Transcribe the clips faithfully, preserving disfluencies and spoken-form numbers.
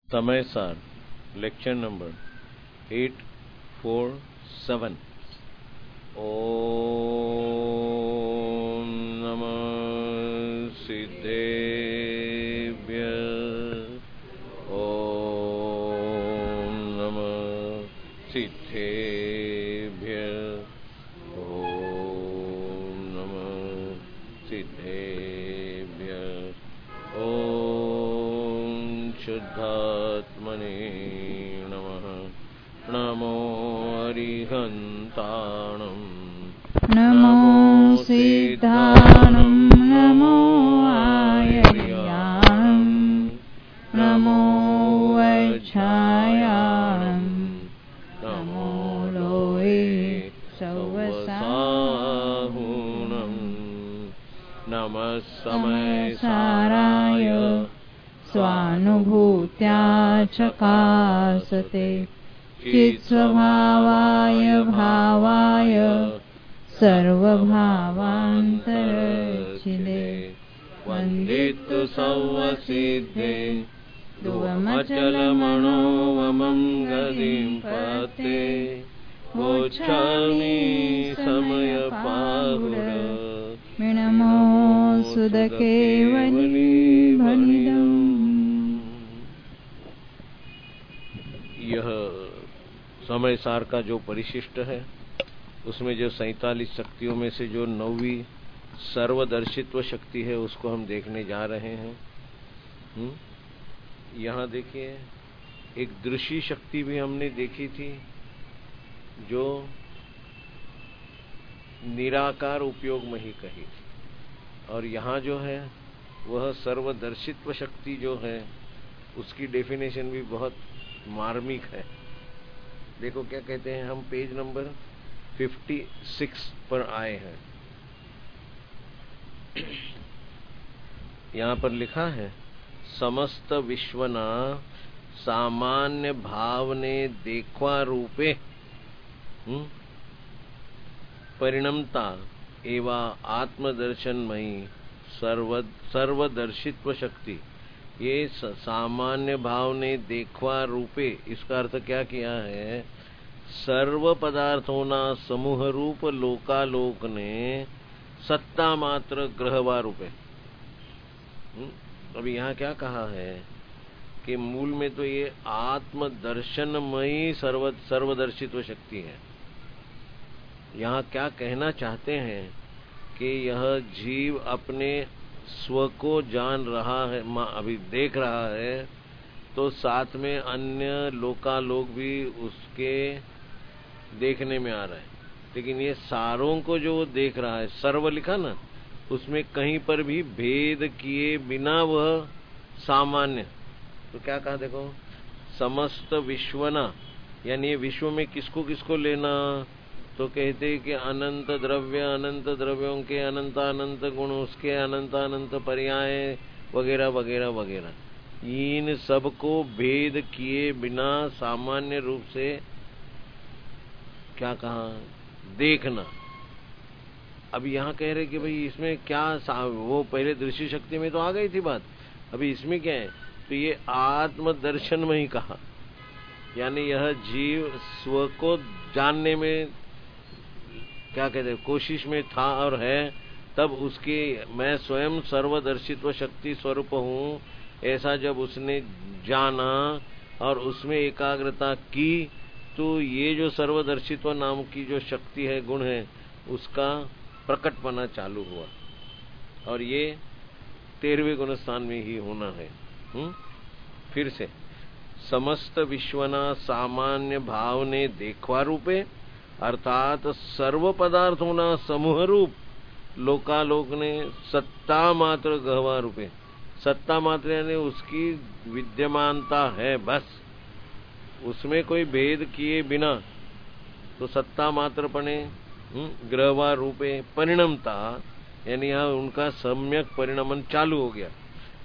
समय सार lecture number eight four seven. ओम नमः सिद्धेभ्य ओम नमः सिद्धेभ्य ओम नमः सिद्धेभ्य ओम शुद्धात्मने नमः। नमो अरिहन्ताणं नमो सिद्धाणं नमो आयर्याणं नमो वैच्छायाणं नमो लोये सवसाहुणं नमः समयसाराय स्वानुभूत्या चकासते चित्स्वभावाय भावाय सर्वभावान्तरचिदे वन्दितु सौवसिद्धे ध्रुवमचलमनोवमं गतिं पते वोच्छामि समयपाहुर नमो सुदकेवली भनिदम्। यह समय सार का जो परिशिष्ट है उसमें जो सैतालीस शक्तियों में से जो नौवीं सर्वदर्शित्व शक्ति है उसको हम देखने जा रहे हैं। हुँ? यहाँ देखिए एक दृश्य शक्ति भी हमने देखी थी जो निराकार उपयोग में ही कही थी, और यहाँ जो है वह सर्वदर्शित्व शक्ति जो है उसकी डेफिनेशन भी बहुत मार्मिक है। देखो क्या कहते हैं, हम पेज नंबर छप्पन पर आए हैं। यहाँ पर लिखा है समस्त विश्वना सामान्य भावने देखवा रूपे परिणमता एवं आत्मदर्शनमयी सर्व सर्वदर्शित्व शक्ति। ये सामान्य भाव ने देखवा रूपे, इसका अर्थ क्या किया है, सर्व पदार्थों ना समूह रूप लोकालोक ने सत्ता मात्र ग्रहवा रूपे। अभी यहाँ क्या कहा है कि मूल में तो ये आत्मदर्शनमयी सर्व सर्वदर्शित्व शक्ति है। यहाँ क्या कहना चाहते हैं कि यह जीव अपने स्व को जान रहा है, अभी देख रहा है, तो साथ में अन्य लोकालोक भी उसके देखने में आ रहा है। लेकिन ये सारों को जो देख रहा है, सर्व लिखा ना, उसमें कहीं पर भी भेद किए बिना वह सामान्य। तो क्या कहा देखो, समस्त विश्वना, यानी ये विश्व में किसको किसको लेना, तो कहते हैं कि अनंत द्रव्य, अनंत द्रव्यों के अनंत अनंत गुण, उसके अनंत अनंत पर्याय वगैरह वगैरह वगैरह, इन सब को भेद किए बिना सामान्य रूप से क्या कहा, देखना। अभी यहाँ कह रहे कि भाई इसमें क्या, वो पहले दृश्य शक्ति में तो आ गई थी बात, अभी इसमें क्या है, तो ये आत्मदर्शन में ही कहा, यानी यह जीव स्व को जानने में क्या कहते हैं कोशिश में था और है, तब उसके मैं स्वयं सर्वदर्शित्व शक्ति स्वरूप हूँ ऐसा जब उसने जाना और उसमें एकाग्रता की, तो ये जो सर्वदर्शित्व नाम की जो शक्ति है, गुण है, उसका प्रकटपना चालू हुआ। और ये तेरहवें गुण स्थान में ही होना है। हुँ? फिर से समस्त विश्वना सामान्य भाव ने देखवा रूपे, अर्थात सर्व पदार्थों ना समूह रूप लोकालोक ने सत्ता मात्र गहवा रूपे। सत्ता मात्र यानी उसकी विद्यमानता है, बस उसमें कोई भेद किए बिना, तो सत्ता मात्र पने ग्रहवा रूपे परिणमता, यानी यहाँ उनका सम्यक परिणमन चालू हो गया।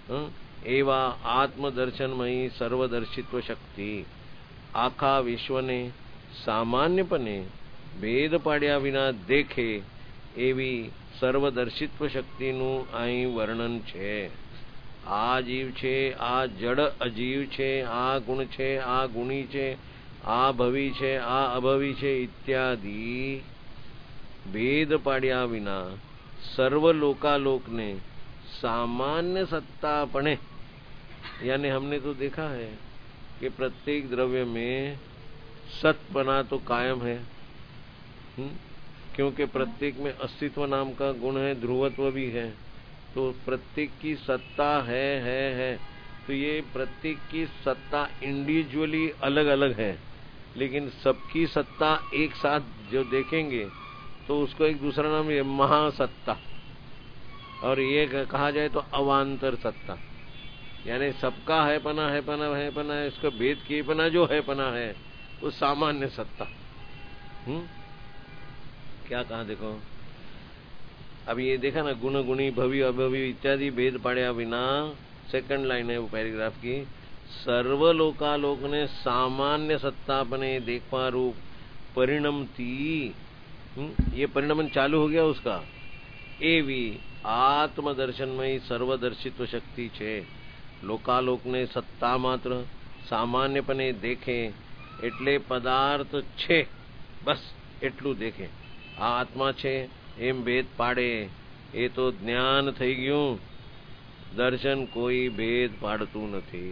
एवं आत्मदर्शनमयी सर्वदर्शित्व शक्ति आखा विश्व ने सामान्यपणे भेद पाड्या विना देखे एवी સર્વદર્શિત્વ શક્તિનું અહીં વર્ણન છે। આ જીવ છે, આ જડ અજીવ છે, આ ગુણ છે, આ ગુણી છે, આ ભવી છે, આ અભવી છે इत्यादि भेद पाड्या विना सर्व लोकालोक ने सामान्य सत्तापणे, यानी हमने तो देखा है कि प्रत्येक द्रव्य में सतपना तो कायम है, हुँ? क्योंकि प्रत्येक में अस्तित्व नाम का गुण है, ध्रुवत्व भी है, तो प्रत्येक की सत्ता है है है तो ये प्रत्येक की सत्ता इंडिविजुअली अलग अलग है, लेकिन सबकी सत्ता एक साथ जो देखेंगे तो उसको एक दूसरा नाम है महासत्ता, और ये कहा जाए तो अवांतर सत्ता, यानी सबका है पना है पना है पना है, इसका भेद किए पना जो है पना है वो सामान्य सत्ता। हम्म क्या कहा देखो, अब ये देखा ना, गुण गुणी भवी अभवी इत्यादि भेद पाड्या विना, सेकंड लाइन है वो पैराग्राफ की, सर्वलोकालोक ने सामान्य सत्तापने देखवा रूप परिणमती, ये परिणमन चालू हो गया उसका, एवी आत्मदर्शनमयी सर्वदर्शित्व शक्ति छे, लोकालोक ने सत्ता मात्र सामान्यपणे देखे એટલે પદાર્થ છે, બસ એટલું દેખે, આ આત્મા છે એમ ભેદ પાડે, એ તો જ્ઞાન થઈ ગયું, દર્શન કોઈ ભેદ પાડતું નથી।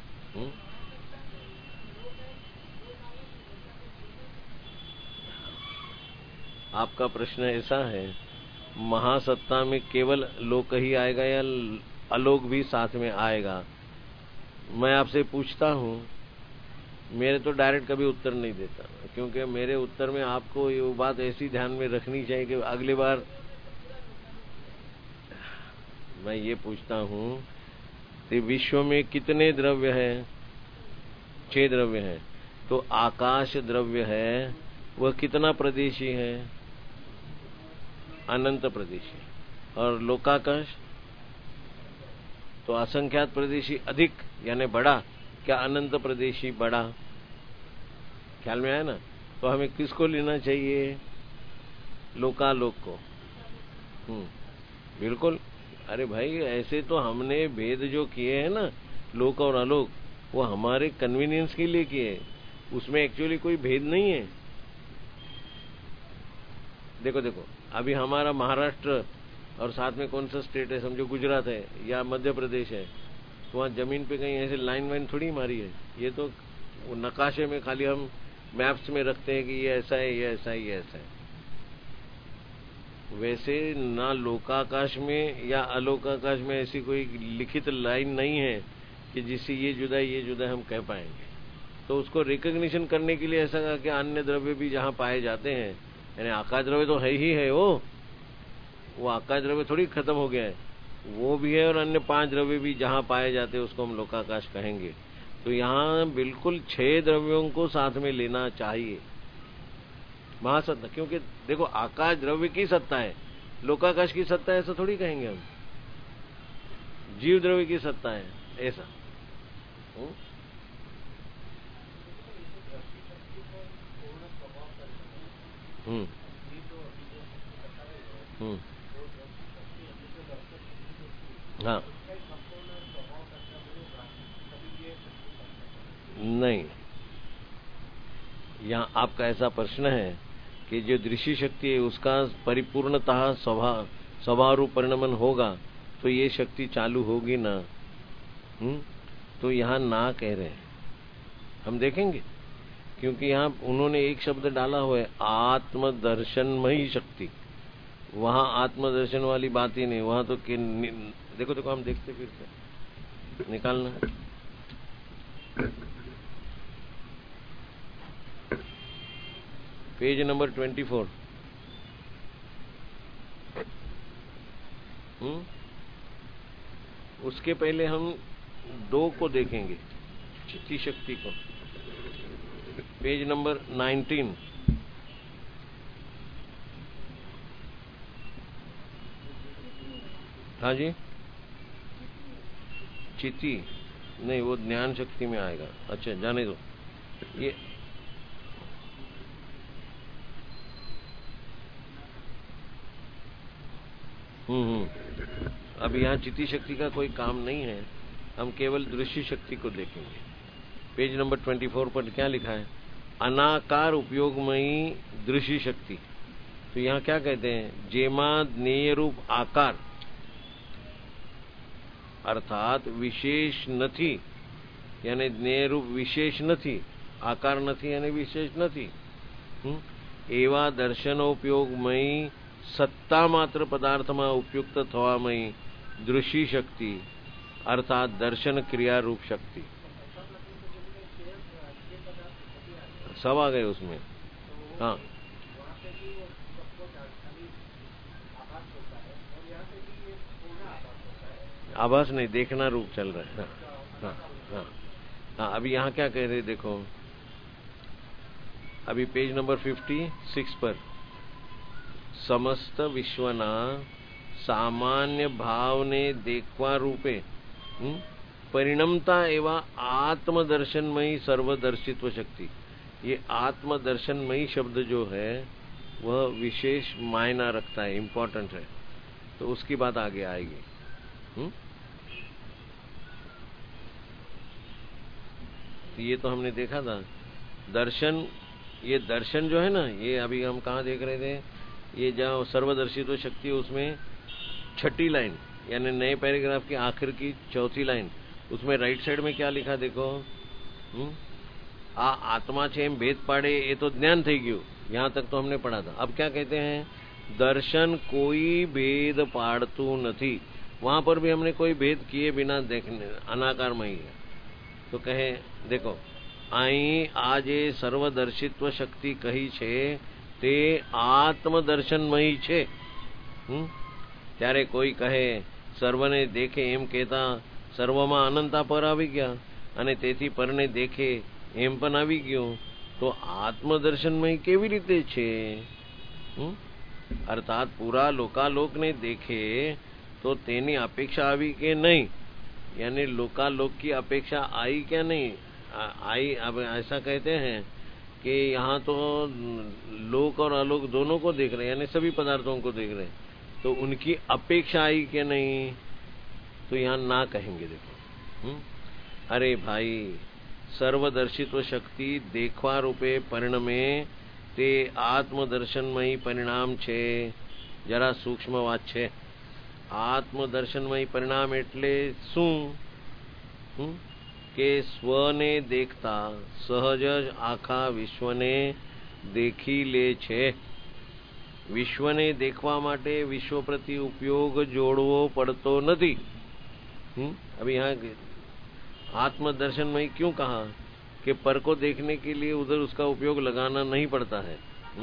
आपका प्रश्न ऐसा है, महासत्ता में केवल लोक ही आएगा या अलोक भी साथ में आएगा? मैं आपसे पूछता हूँ, मेरे तो डायरेक्ट कभी उत्तर नहीं देता, क्योंकि मेरे उत्तर में आपको ये बात ऐसी ध्यान में रखनी चाहिए कि अगली बार मैं ये पूछता हूँ कि विश्व में कितने द्रव्य हैं? छह द्रव्य हैं, तो आकाश द्रव्य है, वह कितना प्रदेशी है? अनंत प्रदेशी। और लोकाकाश तो असंख्यात प्रदेशी अधिक यानी बड़ा, क्या अनंत प्रदेशी बड़ा? ख्याल में आया ना? तो हमें किसको लेना चाहिए? लोकालोक को। हम्म बिल्कुल। अरे भाई, ऐसे तो हमने भेद जो किए हैं ना, लोक और अलोक, वो हमारे कन्वीनियंस के लिए किए, उसमें एक्चुअली कोई भेद नहीं है। देखो देखो, अभी हमारा महाराष्ट्र और साथ में कौन सा स्टेट है, समझो गुजरात है या मध्य प्रदेश है, तो वहाँ जमीन पे कहीं ऐसे लाइन वाइन थोड़ी मारी है, ये तो वो नकाशे में खाली हम मैप्स में रखते हैं कि ये ऐसा है, ये ऐसा है, ये ऐसा है। वैसे ना लोकाकाश में या अलोकाकाश में ऐसी कोई लिखित लाइन नहीं है कि जिससे ये जुदा ये जुदा हम कह पाएंगे। तो उसको रिकॉग्निशन करने के लिए ऐसा कहा कि अन्य द्रव्य भी जहाँ पाए जाते हैं, यानी आकाश द्रव्य तो है ही है, वो वो आकाश द्रव्य थोड़ी खत्म हो गया है, वो भी है, और अन्य पांच द्रव्य भी जहाँ पाए जाते हैं उसको हम लोकाकाश कहेंगे। तो यहाँ बिल्कुल छह द्रव्यों को साथ में लेना चाहिए, महासत्ता। क्योंकि देखो, आकाश द्रव्य की सत्ता है, लोकाकाश की सत्ता है ऐसा थोड़ी कहेंगे हम, जीव द्रव्य की सत्ता है ऐसा। हम्म हम्म हाँ, नहीं, यहाँ आपका ऐसा प्रश्न है कि जो दृश्य शक्ति है उसका परिपूर्णतः स्वभाव स्वभाव रूप परिणमन होगा तो ये शक्ति चालू होगी ना। हम्म तो यहाँ ना कह रहे हैं, हम देखेंगे, क्योंकि यहाँ उन्होंने एक शब्द डाला हुआ है आत्मदर्शनमयी शक्ति, वहां आत्मदर्शन वाली बात ही नहीं, वहां तो कि देखो देखो हम देखते फिर से निकालना। Page number twenty four. हम्म उसके पहले हम दो को देखेंगे, चित्ती शक्ति को, पेज नंबर नाइनटीन। हाँ जी, चित्ती नहीं, वो ज्ञान शक्ति में आएगा। अच्छा, जाने दो। ये हम्म हम्म अब यहाँ चित्ती शक्ति का कोई काम नहीं है, हम केवल दृश्य शक्ति को देखेंगे। पेज नंबर चौबीस पर क्या लिखा है? अनाकार उपयोगमयी दृश्य शक्ति। तो यहाँ क्या कहते हैं? जेमा ज्ञेय रूप आकार अर्थात विशेष નથી, यानी જ્ઞેય રૂપ વિશેષ નથી, આકાર નથી અને વિશેષ નથી, એવા દર્શનોપયોગમયી સત્તા માત્ર પદાર્થમાં ઉપયુક્ત થવામયી દૃશ્ય શક્તિ अर्थात दर्शन क्रिया रूप शक्ति। सब आ गए उसमें। हाँ, आभास नहीं, देखना रूप चल रहा है। हाँ हाँ हाँ हाँ। अभी यहाँ क्या कह रहे देखो, अभी पेज नंबर छप्पन पर समस्त विश्वना सामान्य भाव ने देखवा रूपे परिणमता एवं आत्मदर्शनमयी सर्वदर्शित्व शक्ति। ये आत्मदर्शनमयी शब्द जो है वह विशेष मायना रखता है, इम्पोर्टेंट है, तो उसकी बात आगे आएगी। हुँ? तो ये तो हमने देखा था दर्शन। ये दर्शन जो है ना, ये अभी हम कहाँ देख रहे थे? ये जहाँ सर्वदर्शित्व शक्ति है उसमें छठी लाइन, यानी नए पैराग्राफ की आखिर की चौथी लाइन, उसमें राइट साइड में क्या लिखा देखो, हुँ? आ आत्मा छे एम भेद पाड़े, ये तो ज्ञान थी गयु, यहाँ तक तो हमने पढ़ा था। अब क्या कहते हैं? दर्शन कोई भेद पाड़तू नहीं। वहां पर भी हमने कोई भेद किए बिना देखने अनाकारमयी है। तो कहे देखो, आई આજે સર્વદર્શિત્વ શક્તિ કહી છે તે આત્મદર્શનમયી છે। હમ ત્યારે કોઈ કહે સર્વને દેખે એમ કહેતા સર્વમાં અનંતા પર આવી ગયા અને તેથી પરને દેખે એમ પણ આવી ગયો, તો આત્મદર્શનમય કેવી રીતે છે? હમ અર્થાત પૂરા લોકાલોકને દેખે तो तेनी अपेक्षा आई के नहीं, यानी लोकालोक की अपेक्षा आई क्या नहीं आई। अब ऐसा कहते हैं कि यहाँ तो लोक और अलोक दोनों को देख रहे हैं, यानी सभी पदार्थों को देख रहे हैं, तो उनकी अपेक्षा आई कि नहीं, तो यहाँ ना कहेंगे। देखो हुँ? अरे भाई, सर्वदर्शित्व शक्ति देखवा रूपे परिणमे ते आत्मदर्शनमयी परिणाम छे। जरा सूक्ष्म बात छे। आत्मदर्शनमयी परिणाम एटले शू? के स्वने देखता सहज आखा विश्वने देखी ले छे। विश्वने देखवा माटे विश्व प्रति उपयोग जोड़वो पड़तो नहीं। अभी यहाँ आत्मदर्शनमयी क्यों कहा? कि पर को देखने के लिए उधर उसका उपयोग लगाना नहीं पड़ता है।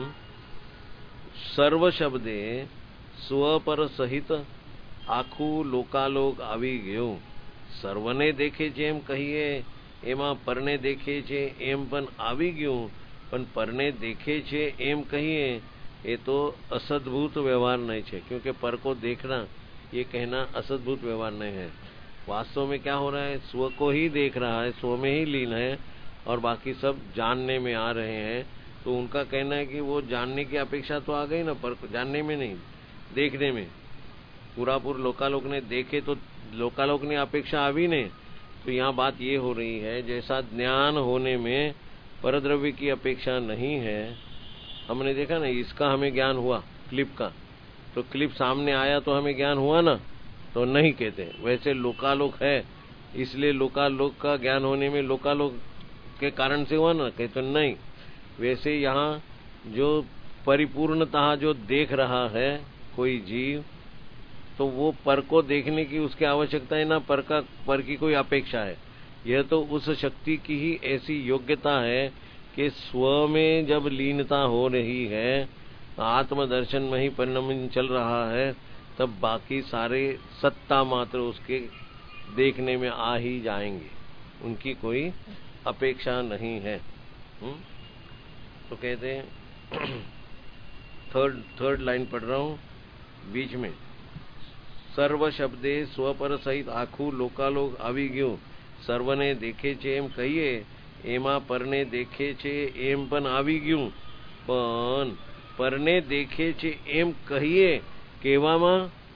सर्व शब्दे स्व पर सहित आखू लोकालोक आवी गयो। सर्वने देखे छे एम कहीए, एमा परने देखे छे एम पण आवी गयो, पण परने देखे छे एम कहीए ये तो असद्भुत व्यवहार नहीं है, क्योंकि पर को देखना ये कहना असद्भुत व्यवहार नहीं है। वास्तव में क्या हो रहा है? स्व को ही देख रहा है, स्व में ही लीन है, और बाकी सब जानने में आ रहे हैं। तो उनका कहना है कि वो जानने की अपेक्षा तो आ गई ना, पर जानने में नहीं, देखने में। पूरापुर लोकालोक ने देखे तो लोकालोक ने अपेक्षा आवी ने। तो यहाँ बात ये हो रही है, जैसा ज्ञान होने में परद्रव्य की अपेक्षा नहीं है। हमने देखा ना, इसका हमें ज्ञान हुआ क्लिप का, तो क्लिप सामने आया तो हमें ज्ञान हुआ ना, तो नहीं कहते। वैसे लोकालोक है इसलिए लोकालोक का ज्ञान होने में लोकालोक के कारण से हुआ ना, कहते नहीं। वैसे यहाँ जो परिपूर्णतः जो देख रहा है कोई जीव, तो वो पर को देखने की उसकी आवश्यकता है ना, पर का पर की कोई अपेक्षा है। यह तो उस शक्ति की ही ऐसी योग्यता है कि स्व में जब लीनता हो रही है, आत्मदर्शन में ही परिणम चल रहा है, तब बाकी सारे सत्ता मात्र उसके देखने में आ ही जाएंगे, उनकी कोई अपेक्षा नहीं है। हुँ? तो कहते हैं थर्ड थर्ड लाइन पढ़ रहा हूँ बीच में, सर्व शब्दे स्व पर सहित आखू लोकालोक आवी गयो। सर्वने देखे छे एम कहीए, एमा परने देखे छे एम पण आवी गयुं। पण परने देखे छे एम कहीए कहेवामां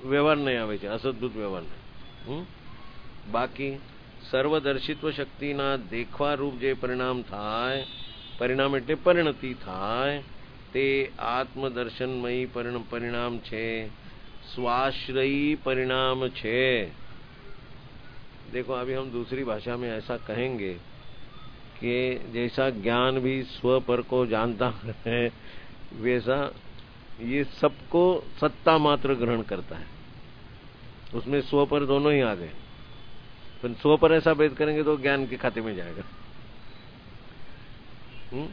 વ્યવહાર નહીં આવે છે, અસદભૂત વ્યવહાર નહીં. બાકી સર્વદર્શિત્વ શક્તિના દેખવા રૂપ જે પરિણામ થાય, પરિણામ એટલે પરિણતિ થાય, તે આત્મદર્શનમયી परिणाम છે, स्वाश्रयी परिणाम छे. देखो अभी हम दूसरी भाषा में ऐसा कहेंगे कि जैसा ज्ञान भी स्व पर को जानता है, वैसा ये सबको सत्ता मात्र ग्रहण करता है. उसमें स्व पर दोनों ही आ गए, पर स्व पर ऐसा भेद करेंगे तो ज्ञान के खाते में जाएगा. हुँ?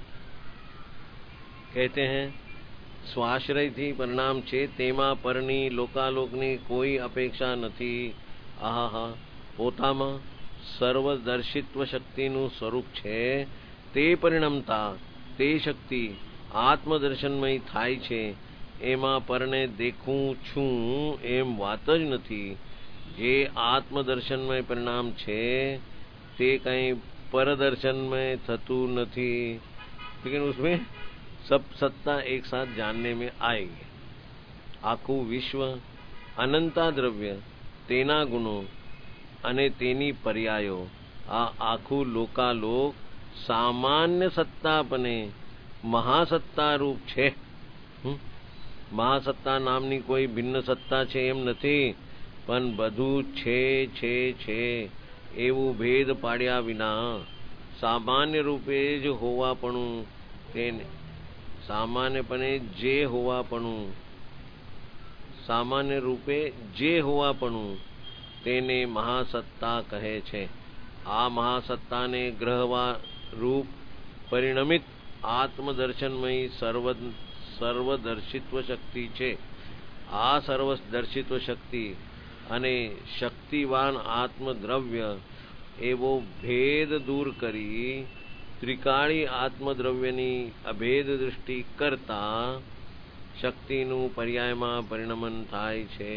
कहते हैं સ્વાશ્રયથી પરિણામ છે, તેમાં પરની લોકાલોકની કોઈ અપેક્ષા નથી. આહા, પોતામાં સર્વદર્શિત્વ શક્તિનું સ્વરૂપ છે. તે પરિણમતા, તે શક્તિ આત્મદર્શનમય થાય છે. એમાં પરને દેખું છું એમ વાત જ નથી. જે આત્મદર્શનમય પરિણામ છે તે કંઈ परदर्शनमय થતું નથી. लेकिन उसमें सब सत्ता एक साथ जानने में आएगी. आखू विश्व, अनंता द्रव्य, तेना गुणो अने तेनी पर्यायो, आ आखू लोकालोक सामान्य सत्तापने महासत्ता रूप छे. महासत्ता नामनी कोई भिन्न सत्ता छे एम नथी, पण बधु छे छे छे एवं भेद पाड्या विना सामान्य रूपे ज होवापणु तेने सामान्यपणे जे होवापणु सामान्य रूपे जे होवापणु तेने महासत्ता कहे छे. आ महासत्ता ने ग्रहवा रूप परिणमित आत्मदर्शनमयी सर्व सर्वदर्शित्व शक्ति छे. आ सर्वदर्शित्व शक्ति अने शक्तिवान आत्मद्रव्य एवो भेद दूर करी त्रिकाળી આત્મદ્રવ્યની અભેદ દૃષ્ટિ કરતા શક્તિનું પર્યાયમાં પરિણમન થાય છે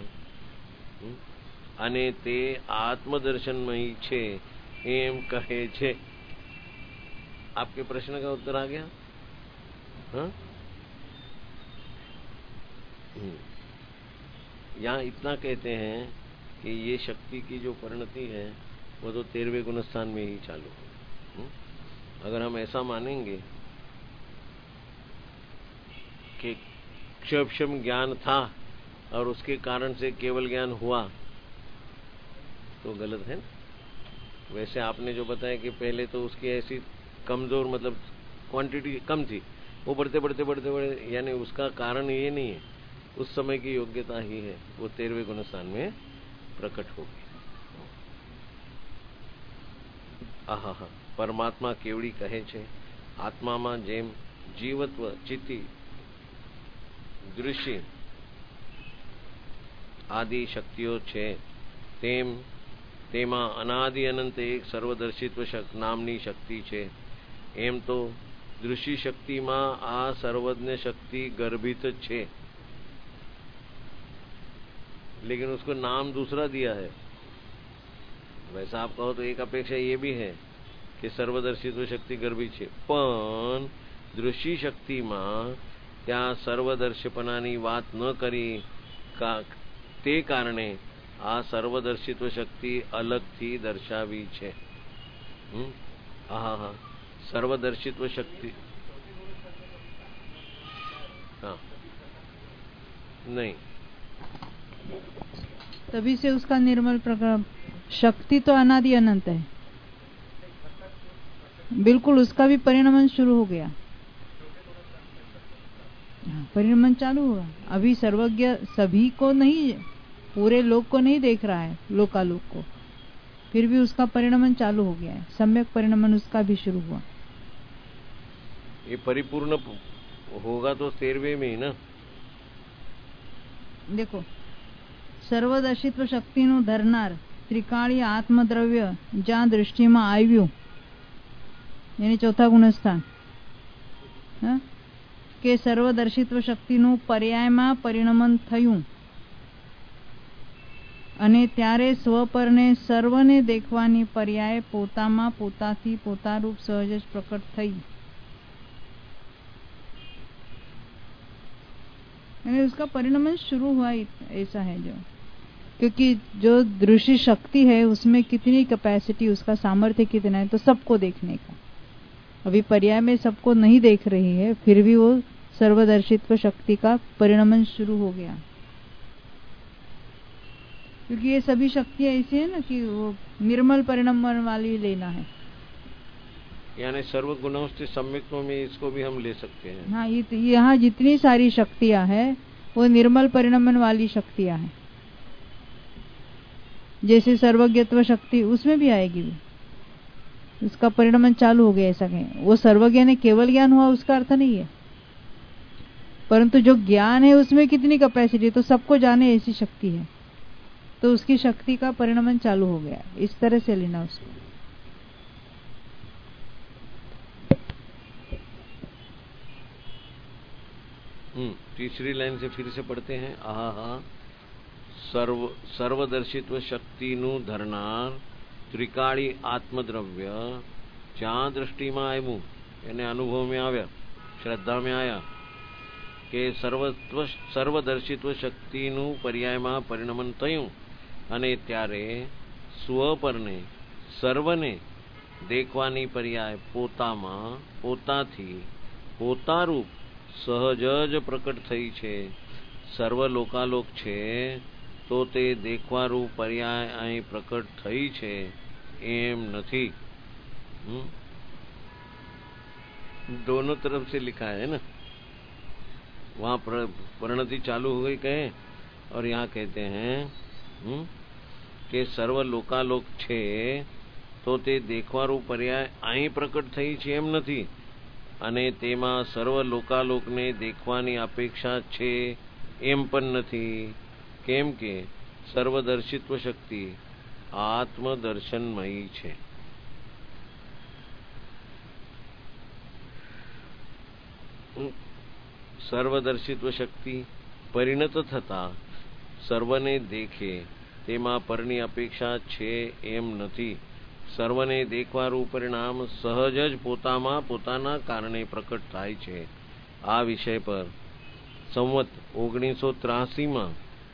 અને તે આત્મદર્શનમયી છે એમ કહે છે. आपके प्रश्न का उत्तर आ गया? हाँ? यहाँ इतना कहते हैं कि ये शक्ति की जो परिणति है वो तो तेरहवें गुणस्थान में ही चालू है. अगर हम ऐसा मानेंगे कि क्षम ज्ञान था और उसके कारण से केवल ज्ञान हुआ तो गलत है. वैसे आपने जो बताया कि पहले तो उसकी ऐसी कमजोर मतलब क्वांटिटी कम थी, वो बढ़ते बढ़ते बढ़ते बढ़ते यानी उसका कारण ये नहीं है, उस समय की योग्यता ही है, वो तेरहवें गुणस्थान में प्रकट होगी. आहा हा. परमात्मा केवड़ी कहे छे, आत्मा जेम जीवत्व चित्ती दृश्य आदि शक्तिओ छे, तेम तेमा अनादि अनंत एक सर्वदर्शित्व नामनी शक्ति छे. एम तो दृश्य शक्ति में आ सर्वज्ञ शक्ति गर्भित छे, लेकिन उसको नाम दूसरा दिया है. वैसा आप कहो तो एक अपेक्षा ये भी है कि सर्वदर्शित्व शक्ति गर्भित है, पण दृष्टि शक्ति में त्या सर्वदर्शपनानी बात न करी का ते कारणे आ सर्वदर्शित्व शक्ति अलग थी दर्शावी छे. हाँ हाँ सर्वदर्शित्व शक्ति हाँ नहीं, तभी से उसका निर्मल प्रकार शक्ति तो अनादि अनंत है, बिल्कुल उसका भी परिणमन शुरू हो गया. परिणमन चालू हुआ. अभी सर्वज्ञ सभी को नहीं, पूरे लोक को नहीं देख रहा है, लोकालोक को, फिर भी उसका परिणमन चालू हो गया है. सम्यक परिणमन उसका भी शुरू हुआ. ये परिपूर्ण होगा तो तेरहवें में ही ना. देखो सर्वदर्शित्व शक्तिનું ધરનાર ત્રિકાળી આત્મદ્રવ્ય જ્યાં દૃષ્ટિમાં આવ્યું यानी चौथा गुणस्थान के सर्वदर्शित्व शक्तिનું પર્યાયમાં પરિણમન થયું અને ત્યારે સ્વપરને સર્વને દેખવાની પર્યાય પોતામાં પોતાથી પોતારૂપ સહજ જ પ્રકટ થઈ. यानी उसका परिणमन शुरू हुआ ऐसा है जो, क्योंकि जो दृश्य शक्ति है उसमें कितनी कैपेसिटी, उसका सामर्थ्य कितना है तो सबको देखने का। अभी पर्याय में सबको नहीं देख रही है, फिर भी वो सर्वदर्शित्व शक्ति का परिणमन शुरू हो गया, क्योंकि ये सभी शक्तियां ऐसी है ना कि वो निर्मल परिणमन वाली लेना है। यानी सर्व गुणों से सम्यक्त्व में इसको भी हम ले सकते हैं। हाँ, ये यहाँ जितनी सारी शक्तियां हैं वो निर्मल परिणमन वाली शक्तियां हैं। जैसे सर्वज्ञत्व शक्ति उसमें भी आएगी, भी उसका परिणमन चालू हो गया। ऐसा कहें वो सर्वज्ञ ने केवल ज्ञान हुआ उसका अर्थ नहीं है, परंतु जो ज्ञान है उसमें कितनी कैपेसिटी, तो सबको जाने ऐसी शक्ति है, तो उसकी शक्ति का परिणमन चालू हो गया। इस तरह से लेना उसको। हम्म तीसरी लाइन से फिर से पढ़ते हैं। आहा सर्व सर्वदर्शित्व शक्ति नु धरनार त्रिकाળી आत्मद्रव्य જ્યાં દ્રષ્ટિમાં આવ્યું એને અનુભવ में આવ્યા, શ્રદ્ધા में आया કે સર્વત્વ સર્વદર્શિત્વ શક્તિનું પર્યાયમાં પરિણમન થયું અને ત્યારે સ્વપરને સર્વને દેખવાની પર્યાય પોતામાં પોતાથી પોતારૂપ સહજ જ પ્રકટ થઈ છે. સર્વ લોકાલોક છે તો તે દેખવારૂપ પર્યાય અહીં પ્રકટ થઈ છે એમ નથી. दोनों तरफ से लिखा है ना, वहाँ परिणति चालू हो गई कहे, और यहाँ कहते हैं हुँ? कि सर्व लोकालोक छे तो ते देखवारू पर्याय અહીં પ્રકટ થઈ છે એમ નથી, અને તેમાં સર્વ લોકાલોકને દેખવાની અપેક્ષા છે એમ પણ નથી. કેમ કે સર્વદર્શિત્વ શક્તિ આત્મદર્શનમયી છે. સર્વદર્શિત્વ શક્તિ પરિણત થતા સર્વને દેખે તેમાં પરની અપેક્ષા છે એમ નથી. સર્વને દેખવારું પરિણામ સહજ જ પોતામાં પોતાના કારણે પ્રકટ થાય છે. આ વિષય પર સંવત ઓગણીસો ત્રાસીમાં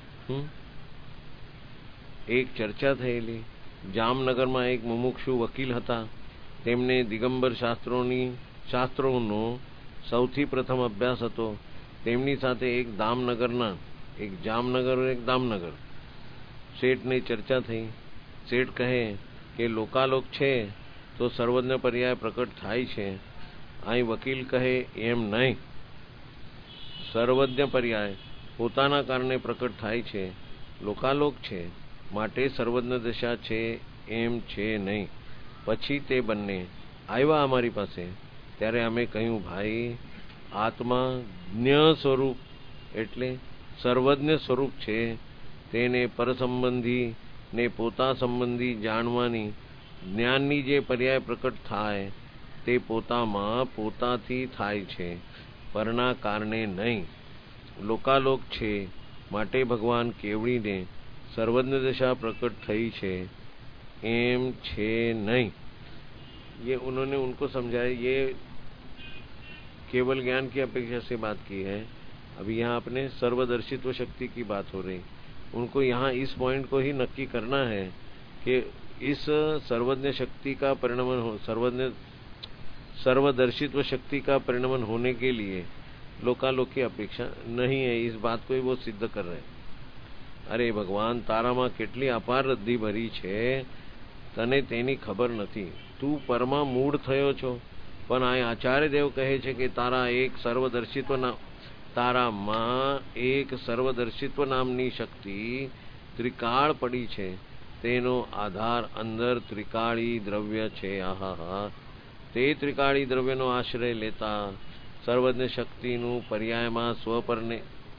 એક ચર્ચા થયેલી. જામનગરમાં એક મુમુક્ષુ વકીલ હતા. તેમને દિગંબર શાસ્ત્રોની શાસ્ત્રોનો સૌથી પ્રથમ અભ્યાસ હતો. તેમની સાથે એક દામનગરના એક જામનગર એક દામનગર શેઠની ચર્ચા થઈ. શેઠ કહે કે લોકાલોક છે તો સર્વજ્ઞ પર્યાય પ્રકટ થાય છે. અહીં વકીલ કહે એમ નહીં, સર્વજ્ઞ પર્યાય પોતાના કારણે પ્રકટ થાય છે. લોકાલોક છે માટે સર્વજ્ઞ દશા છે એમ છે નહીં. પછી તે બંને આવ્યા અમારી પાસે, ત્યારે અમે કહ્યું, ભાઈ આત્મા જ્ઞ સ્વરૂપ એટલે સર્વજ્ઞ સ્વરૂપ છે. તેને પરસંબંધી ને પોતા સંબંધી જાણવાની જ્ઞાનની જે પર્યાય પ્રકટ થાય તે પોતામાં પોતાથી થાય છે, પરના કારણે નહીં. લોકાલોક છે માટે ભગવાન કેવડીને સર્વજ્ઞ દશા प्रकट થઈ છે એમ છે नहीं. ये उन्होंने उनको समझाया, ये केवल ज्ञान की अपेक्षा से बात की है. अभी यहाँ अपने सर्वदर्शित्व शक्ति की बात हो रही. उनको यहाँ इस पॉइंट को ही नक्की करना है कि इस सर्वज्ञ शक्ति का परिणमन हो सर्वज्ञ सर्वदर्शित्व शक्ति का परिणमन होने के लिए लोकालोक की अपेक्षा नहीं है. इस बात को ही वो सिद्ध कर रहे हैं. अरे भगवान ताराમાં કેટલી અપાર રદ્દી ભરી છે તને તેની ખબર નથી. તું પરમાં મૂળ થયો છો, પણ આ આચાર્ય દેવ કહે છે કે તારા એક સર્વદર્શિત્વ નામ તારામાં એક સર્વદર્શિત્વ નામની શક્તિ ત્રિકાળ પડી છે. તેનો આધાર અંદર ત્રિકાળી દ્રવ્ય છે. આહા, તે ત્રિકાળી દ્રવ્યનો આશ્રય લેતા સર્વજ્ઞ શક્તિનું પર્યાયમાં સ્વપરને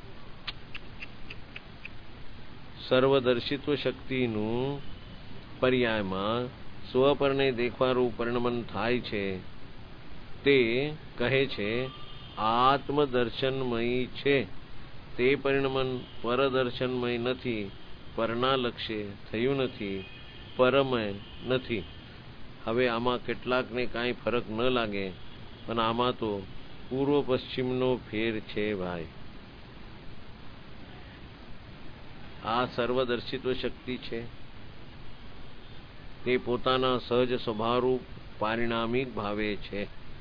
સર્વદર્શિત્વ શક્તિનું પર્યાયમાં સ્વપરને દેખવારું પરિણમન થાય છે. તે કહે છે આત્મદર્શનમય છે. તે પરિણમન પરદર્શનમય નથી, પરના લક્ષ્ય થયું નથી, પરમય નથી. હવે આમાં કેટલાકને કાંઈ ફરક ન લાગે, પણ આમાં તો પૂર્વ પશ્ચિમનો ફેર છે ભાઈ. આ સર્વદર્શિત્વ શક્તિ છે તે પોતાના સહજ સ્વભાવરૂપ પારિણામિક ભાવે છે.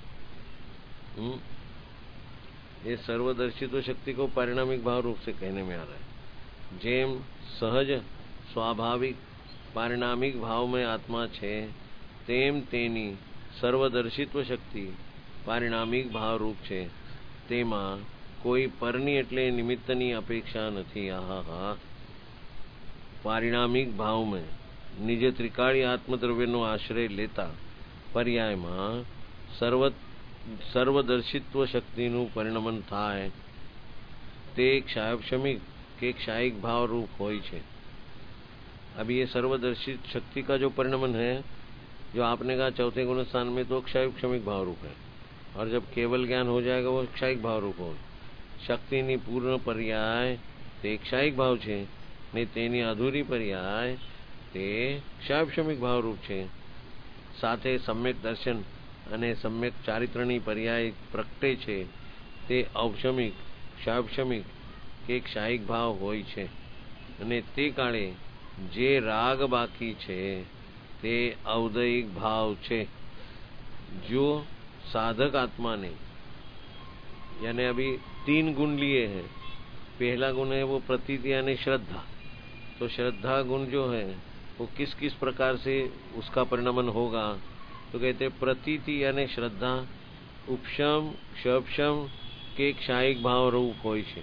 ये सर्वदर्शित्व शक्ति को पारिणामिक भाव रूप से कहने में आ रहा है. जेम सहज स्वाभाविक पारिणामिक भाव में आत्मा छे तेम तेनी सर्वदर्शित्व शक्ति पारिणामिक भाव रूप छे. तेमा कोई पરની એટલે નિમિત્તની અપેક્ષા નથી. આહા, પારિણામિક ભાવમાં નિજ ત્રિકાળી આત્મદ્રવ્યનો આશ્રય લેતા પર્યાયમાં સર્વ સર્વદર્શિત્વ શક્તિનું પરિણમન થાય તે क्षायक्षमिक के क्षायिक भाव रूप होय छे. अभी ये सर्वदर्शित शक्ति का जो परिणमन है, जो आपने कहा चौथे गुण स्थान में, तो क्षायक्षमिक भाव रूप है. और जब केवल ज्ञान हो जाएगा वो क्षायिक भाव रूप हो. शक्ति नी पूर्ण पर्याय ते क्षायिक भाव छे ने तेनी अधूरी पर्याय ते क्षायक्षमिक भाव रूप छे. साथे सम्यक दर्शन અને સમ્યક ચારિત્રની પર્યાય પ્રગટે છે તે અવશમિક ક્ષાયક્ષમિક કે ક્ષાયિક ભાવ હોય છે. અને તે કાળે જે રાગ બાકી છે તે અવદયિક ભાવ છે. जो साधक आत्मा ने, यानी अभी तीन गुण लिए हैं. पहला गुण है वो प्रतीति यानी श्रद्धा. तो श्रद्धा गुण जो है वो किस किस प्रकार से उसका परिणमन होगा, तो कहते प्रतीति यानी श्रद्धा उपशम क्षपशम के क्षायिक भाव रूप होय छे.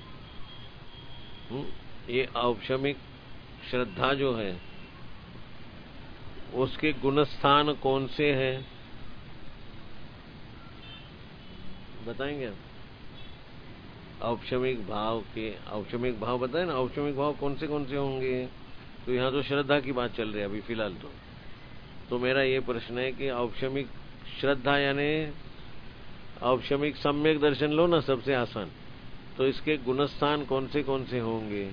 ये औपशमिक श्रद्धा जो है उसके गुणस्थान कौन से हैं बताएंगे आप? औपशमिक भाव के औपशमिक भाव बताए ना, औपशमिक भाव कौन से कौन से होंगे? तो यहाँ तो श्रद्धा की बात चल रही है अभी फिलहाल. तो तो मेरा ये प्रश्न है कि औपशमिक श्रद्धा यानी औपशमिक सम्यक दर्शन लो ना, सबसे आसान. तो इसके गुणस्थान कौन से कौन से होंगे?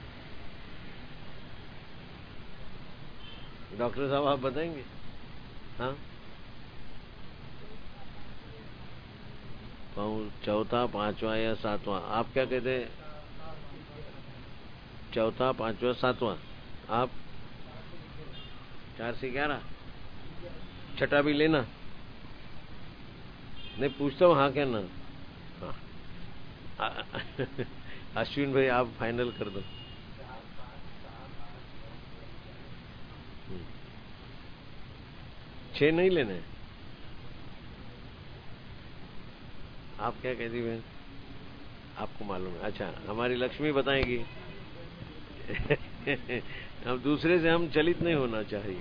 डॉक्टर साहब आप बताएंगे? हाँ, चौथा पांचवा या सातवां, आप क्या कहते हैं? चौथा पांचवा सातवां. आप चार से ग्यारह, छठा भी लेना नहीं, पूछता हूँ हाँ क्या ना. हाँ अश्विन भाई आप फाइनल कर दो. छह नहीं लेने. आप क्या कहती बहन? आपको मालूम है? अच्छा, हमारी लक्ष्मी बताएगी. हम दूसरे से हम चलित नहीं होना चाहिए.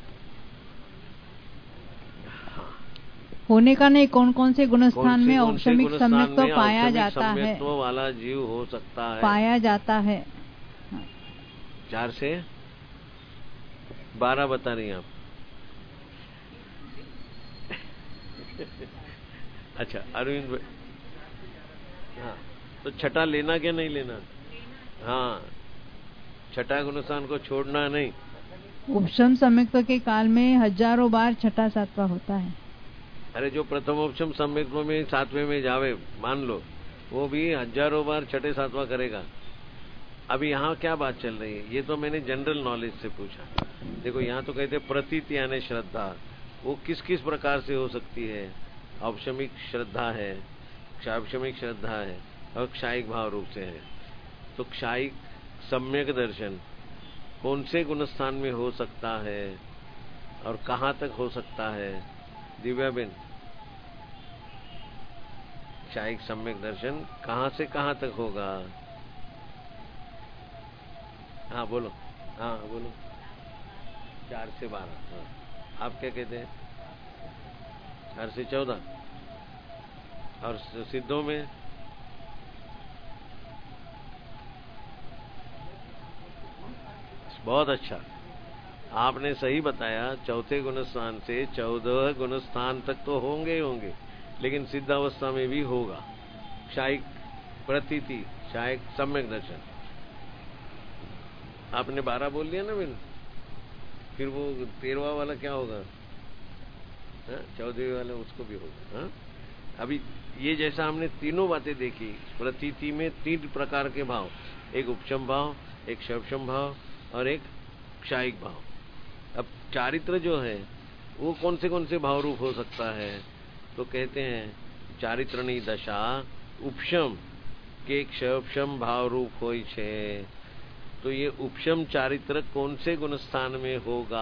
होने का नहीं, कौन कौन से गुणस्थान में औपशमिक सम्यक तो पाया जाता है, तो वाला जीव हो सकता है, पाया जाता है. चार से बारह बता रही हैं आप. अच्छा अरविंद, हाँ तो छठा लेना क्या नहीं लेना? हाँ, छठा गुणस्थान को छोड़ना नहीं. उपशम सम्यक्त्व के काल में हजारों बार छठा सातवां होता है. अरे जो प्रथम उपशम सम्यक्त्व में सातवें में जावे, मान लो वो भी हजारों बार छठे सातवां करेगा. अभी यहाँ क्या बात चल रही है? ये तो मैंने जनरल नॉलेज से पूछा. देखो यहाँ तो कहते प्रतीति यानी श्रद्धा, वो किस किस प्रकार से हो सकती है? औपशमिक श्रद्धा है, क्षायक्षमिक श्रद्धा है और क्षायिक भाव रूप से है. तो क्षायिक सम्यक दर्शन कौन से गुणस्थान में हो सकता है और कहाँ तक हो सकता है? दिव्या बेन, क्षायिक सम्यक दर्शन कहाँ से कहाँ तक होगा? हाँ बोलो. हाँ बोलो. चार से बारह. हाँ. आप क्या कहते हैं? चार से चौदह. और सिद्धों में बहुत अच्छा, आपने सही बताया. चौथे गुणस्थान से चौदह गुणस्थान तक तो होंगे ही होंगे, लेकिन सिद्धावस्था में भी होगा क्षायिक प्रतीति, क्षायिक सम्यक दर्शन. आपने बारह बोल दिया ना बिन, फिर वो तेरहवा वाला क्या होगा? चौदहवीं वाला उसको भी होगा. हाँ अभी ये जैसा हमने तीनों बातें देखी, प्रतीति में तीन प्रकार के भाव, एक उपशम भाव, एक शवशम भाव और एक क्षायिक भाव। अब चारित्र जो है वो कौन से कौन से भाव रूप हो सकता है? तो कहते हैं चारित्रनी दशा उपशम के क्षवशम भाव रूप होई छे। तो ये उपशम चारित्र कौन से गुण स्थान में होगा?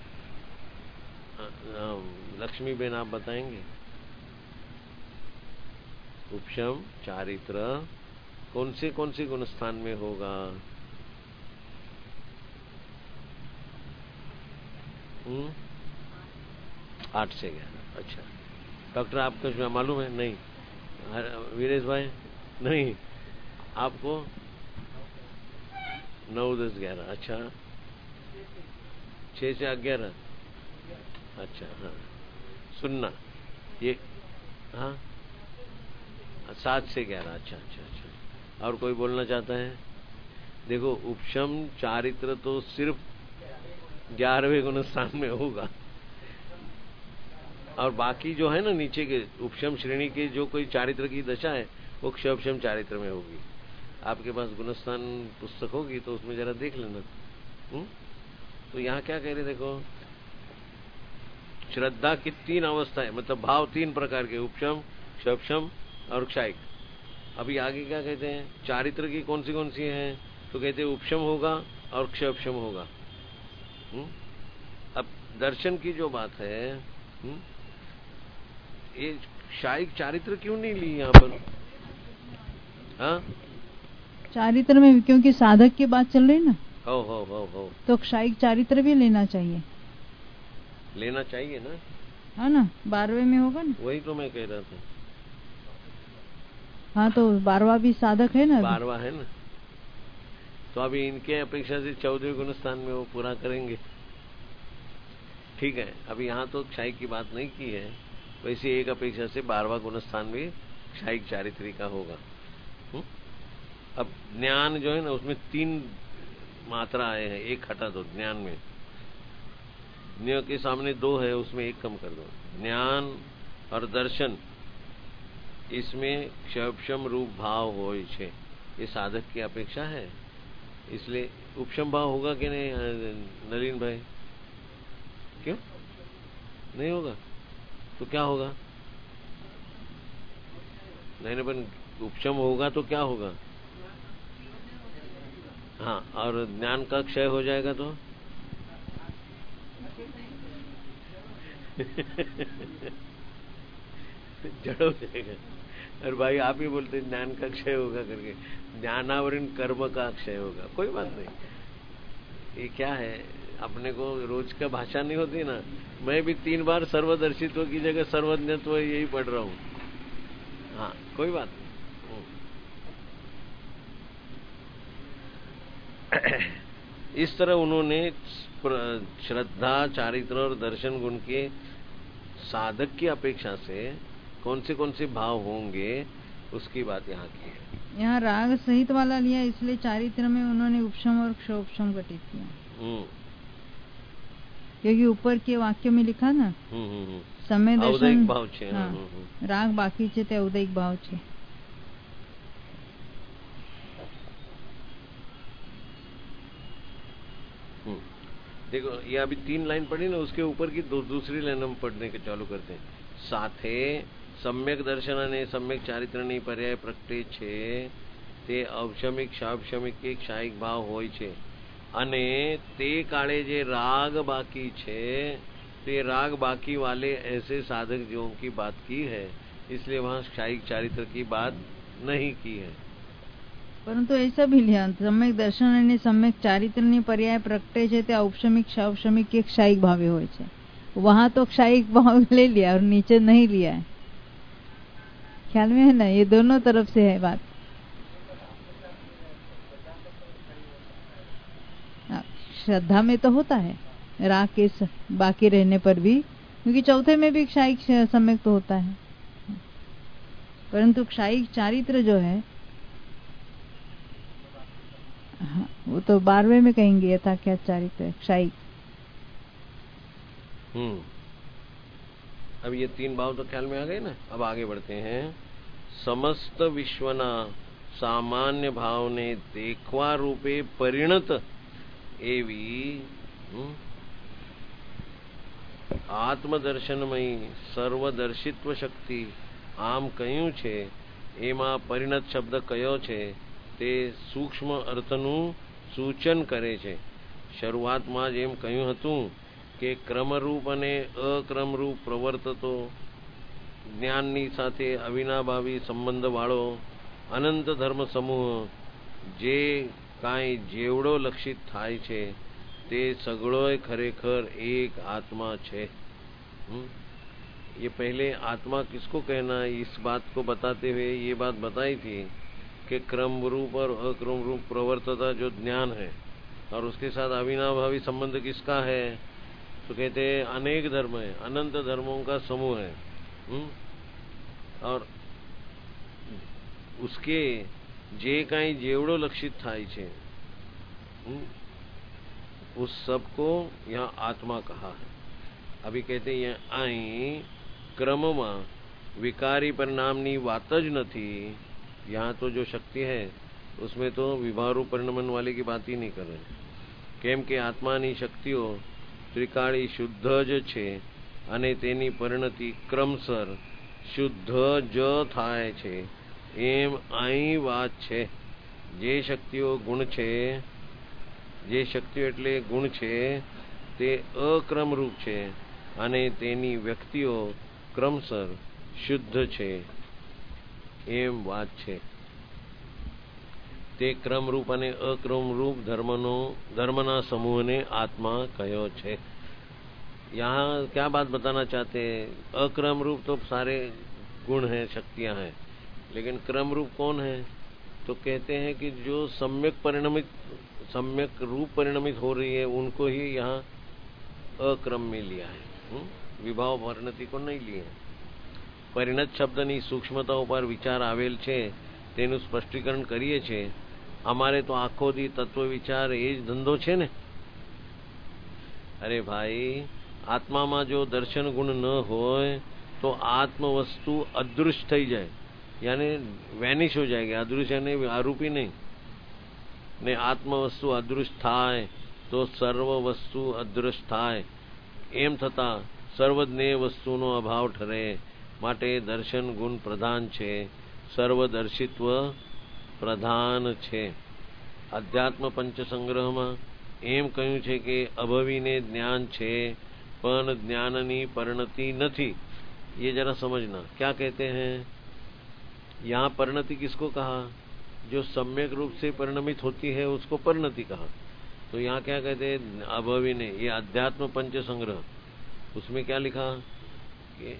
लक्ष्मी बेन आप बताएंगे। उपशम चारित्र कौन से कौन से गुण स्थान में होगा? हम्म आठ से ग्यारह। अच्छा डॉक्टर आपको मालूम है? नहीं। वीरेश भाई नहीं, आपको नौ दस ग्यारह। अच्छा छह से ग्यारह। अच्छा हाँ सुनना ये हाँ सात से ग्यारह। अच्छा अच्छा अच्छा। और कोई बोलना चाहता है? देखो उपशम चारित्र तो सिर्फ ग्यारहवें गुण स्थान में होगा, और बाकी जो है ना नीचे के उपशम श्रेणी के जो कोई चारित्र की दशा है वो क्षवशम चारित्र में होगी। आपके पास गुणस्थान पुस्तक होगी तो उसमें जरा देख लेना। हुँ? तो यहाँ क्या कह रहे देखो, श्रद्धा की तीन अवस्थाएं, मतलब भाव तीन प्रकार के, उपशम क्षवशम और क्षायिक। अभी आगे क्या कहते हैं, चारित्र की कौन सी कौन सी हैं? तो कहते हैं उपशम होगा और क्षवशम होगा। हुँ? अब दर्शन की जो बात है, हुँ? ये क्षायिक चारित्र क्यों नहीं ली यहाँ पर? हाँ चारित्र में क्योंकि साधक की बात चल रही ना, हो हो हो हो तो क्षायिक चारित्र भी लेना चाहिए। लेना चाहिए ना, हाँ ना, बारहवें में होगा ना। वही तो मैं कह रहा था। हाँ तो बारहवा भी साधक है ना, बारहवा है ना, तो अभी इनके अपेक्षा से चौदहवें गुण स्थान में वो पूरा करेंगे। ठीक है, अभी यहाँ तो क्षायिक की बात नहीं की है, वैसे एक अपेक्षा से बारहवा गुण स्थान भी क्षायिक चारित्री का होगा। हुँ? अब ज्ञान जो है ना उसमें तीन मात्रा आए हैं, एक हटा दो ज्ञान में, ज्ञ के सामने दो है उसमें एक कम कर दो। ज्ञान और दर्शन, इसमें क्षवशम रूप भाव हो छे, ये साधक की अपेक्षा है, इसलिए उपशम भाव होगा कि नहीं नलिन भाई? क्यों नहीं होगा? तो क्या होगा? नहीं नहीं, पर उपशम होगा तो क्या होगा? हाँ, और ज्ञान का क्षय हो जाएगा तो जड़ हो जाएगा। और भाई आप ही बोलते ज्ञान का क्षय होगा करके, ज्ञानावरण कर्म का क्षय होगा। कोई बात नहीं, ये क्या है, अपने को रोज का भाषा नहीं होती ना। मैं भी तीन बार सर्वदर्शित्व की जगह सर्वज्ञत्व यही पढ़ रहा हूँ। हाँ कोई बात नहीं। इस तरह उन्होंने श्रद्धा, चारित्र और दर्शन गुण के साधक की अपेक्षा से कौन से कौन से भाव होंगे उसकी बात यहाँ की है। यहाँ राग सहित वाला लिया, इसलिए चारित्र में उन्होंने उपशम और क्षोपशम घटित किया, क्योंकि ऊपर के वाक्य में लिखा ना समय दर्शन भाव छे। हाँ, राग बाकी छे ते औदयिक भाव छे। देखो ये अभी तीन लाइन पढ़ी ना, उसके ऊपर की दो दूसरी लाइन हम पढ़ने के चालू करते हैं। साथे सम्यक दर्शन અને सम्यक ચારિત્રની પર્યાય પ્રગટે છે, તે અવશમિક શાવશમિક કે ક્ષાયિક ભાવ હોય છે, અને તે કાળે જે રાગ બાકી છે તે राग बाकी वाले ऐसे साधक जीवों की बात की है, इसलिए वहाँ क्षायिक चारित्र की बात नहीं की है। परंतु ऐसा भी लिया, सम्यक दर्शन અને सम्यक ચારિત્રની પર્યાય પ્રગટે છે તે औपशमिक शावशमिक के क्षायिक भावे હોય છે। वहाँ तो क्षायिक भाव ले लिया और नीचे नहीं लिया है। ख्याल में है ना, ये दोनों तरफ से है बात। श्रद्धा में तो होता है राग के बाकी रहने पर भी, क्योंकि चौथे में भी क्षायिक सम्यक तो होता है, परंतु क्षायिक चारित्र जो है हाँ, वो तो बारहवें में कहेंगे यथा क्या चारित्र क्षायिक। हम्म अब ये तीन भाव तो ख्याल में आ गए ना। अब आगे बढ़ते हैं। समस्त विश्वना सामान्य भाव ने देखवा रूपे परिणत एवी આત્મદર્શનમયી સર્વદર્શિત્વ શક્તિ આમ કહ્યું છે એમાં પરિણત શબ્દ કયો છે તે સૂક્ષ્મ અર્થનું સૂચન કરે છે। શરૂઆતમાં જ એમ કહ્યું હતું કે ક્રમરૂપ અને અક્રમરૂપ પ્રવર્તતો જ્ઞાનની સાથે અવિનાભાવી સંબંધવાળો અનંત ધર્મ સમૂહ જે કાંઈ જેવડો લક્ષિત થાય છે ते सगड़ोय खरेखर एक आत्मा छे। ये पहले आत्मा किसको कहना है इस बात को बताते हुए ये बात बताई थी कि क्रम रूप और अक्रम रूप प्रवर्तता जो ज्ञान है और उसके साथ अविनाभावी संबंध किसका है, तो कहते हैं अनेक धर्म है, अनंत धर्मों का समूह है। हुँ? और उसके जे काई जेवड़ो लक्षित थाय छे उस सब को यहाँ आत्मा कहा है। अभी कहते हैं आई क्रम में विकारी परिणामनी बात ज नहीं। यहाँ तो जो शक्ति है उसमें तो विभारू परिणमन वाले की बात ही नहीं कर रहे, केम के आत्मानी शक्तिओ त्रिकाળી शुद्ध ज छे अने तेनी परिणति क्रमसर शुद्ध ज थाय छे एम आई बात छे। जे शक्तिओ गुण छे जे शक्तिओ एटले गुण छे ते अक्रम रूप छे अने तेनी व्यक्तिओ क्रमसर शुद्ध छे एम बात छे। ते क्रम रूप अने अक्रम रूप धर्मनो धर्मना समूह ने आत्मा कह्यो छे। यहाँ क्या बात बताना चाहते हैं? अक्रम रूप तो सारे गुण हैं, शक्तियां हैं, लेकिन क्रम रूप कौन है? तो कहते हैं कि जो सम्यक परिणमित सम्यक रूप परिणमित हो रही है उनको ही यहाँ अक्रम में लिया है। हुँ? विभाव परिणति को नहीं लिए। परिणत शब्दनी सूक्ष्मताओं पर विचार आवेल छे तेनु स्पष्टीकरण करीए छे। अमारे तो आखो दी तत्व विचार ए ज धंधो छे ने। अरे भाई, आत्मा में जो दर्शन गुण न होय तो आत्म वस्तु अदृश्य थई जाए, यानी वेनिश हो जाएगी। अदृश्य यानी आरूपी नहीं ने आत्म वस्तु अदृश्य थाय तो सर्व वस्तु अदृश्य थाय। एम थता सर्वज्ञेय वस्तुनो अभाव ठरे माटे दर्शन गुण प्रधान छे, सर्वदर्शित्व प्रधान छे। अध्यात्म पंच संग्रह में एम कह્યું છે કે અભવીને જ્ઞાન છે પણ જ્ઞાનની પરિણતિ નથી। ये जरा समझना क्या कहते हैं। यहाँ परिणति किसको कहा? जो सम्यक रूप से परिणमित होती है उसको परिणति कहा। तो यहाँ क्या कहते हैं? अभवी ने, ये अध्यात्म पंच संग्रह, उसमें क्या लिखा कि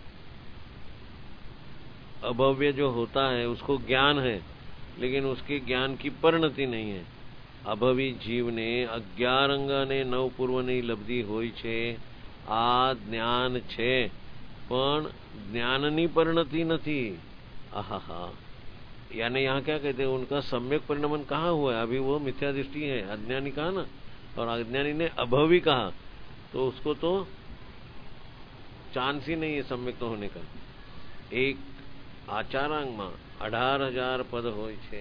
अभव्य जो होता है उसको ज्ञान है, लेकिन उसके ज्ञान की परिणति नहीं है। अभवी जीव ने अग्यार अंगा ने नव पूर्व ने लब्धि होई छे, आ ज्ञान छे पण ज्ञाननी परिणति नहीं। आहा, यानी यहाँ क्या कहते हैं? उनका सम्यक परिणमन कहाँ हुआ है? अभी वो मिथ्या दृष्टि है, अज्ञानी कहा ना, और अज्ञानी ने अभवी कहा, तो उसको तो चांस ही नहीं है सम्यक तो होने का। एक आचारांग में अठार हजार पद होय छे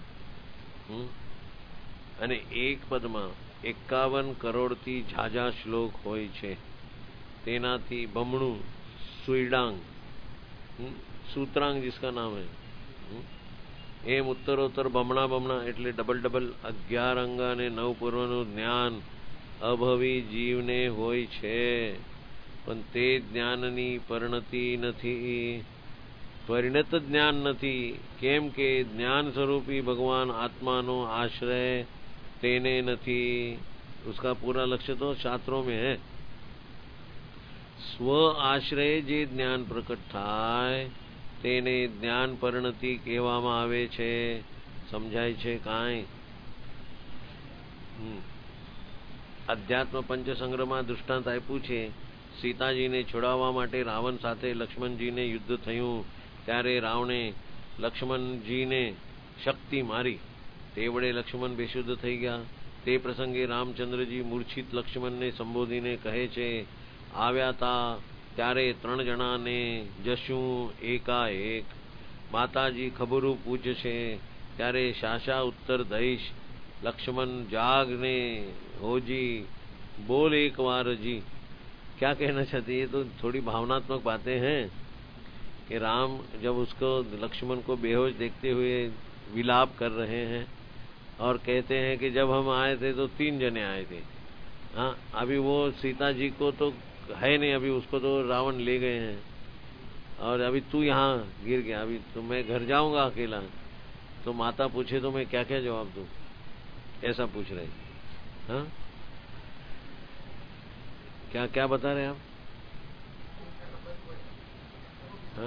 अने एक पद में एकावन करोड़ थी झाझा श्लोक होय छे। तेनाथी बमणु सुईडांग सूत्रांग जिसका नाम है एम उत्तरोत्तर बमणा बमणा एटले डबल डबल अग्यार अंगा ने नव पूर्वनु ज्ञान अभवी जीव ने होय छे, पण ते ज्ञाननी परिणति नथी, परिणत ज्ञान नथी। केम के ज्ञान स्वरूपी भगवान आत्मानो आश्रय तेने नथी। उसका पूरा लक्ष्य तो शास्त्रों में है। स्व आश्रय जे ज्ञान प्रकट थाय तेने ज्ञान परिणति कहेवामां आवे छे। समझाय छे काई? अध्यात्म पंच संग्रह में दृष्टांत आप्युं छे। सीताजी ने छुड़ाववा माटे रावण साथे लक्ष्मणजी ने युद्ध थयुं त्यारे रावणे लक्ष्मणजी ने शक्ति मारी, ते वडे लक्ष्मण बेशुद्ध थई गया। ते प्रसंगे रामचंद्रजी मूर्छित लक्ष्मण ने संबोधीने कहे छे, आव्या ता ત્યારે ત્રણ જણાને જશું એકાએક. માતાજી ખબરું પૂછશે ત્યારે શાશા ઉત્તર દઈશ. लक्ष्मण जागने हो जी बोल एक बार जी. क्या कहना चाहते हैं? ये तो थोड़ी भावनात्मक बातें हैं कि राम जब उसको लक्ष्मण को बेहोश देखते हुए विलाप कर रहे हैं और कहते हैं कि जब हम आए थे तो तीन जने आए थे. हाँ, अभी वो सीता जी को तो है नहीं, अभी उसको तो रावण ले गए हैं और अभी तू यहाँ गिर गया, अभी तो मैं घर जाऊंगा अकेला. तो माता पूछे तो मैं क्या क्या जवाब दूं, ऐसा पूछ रहे. हाँ, क्या क्या बता रहे हैं आप? हाँ,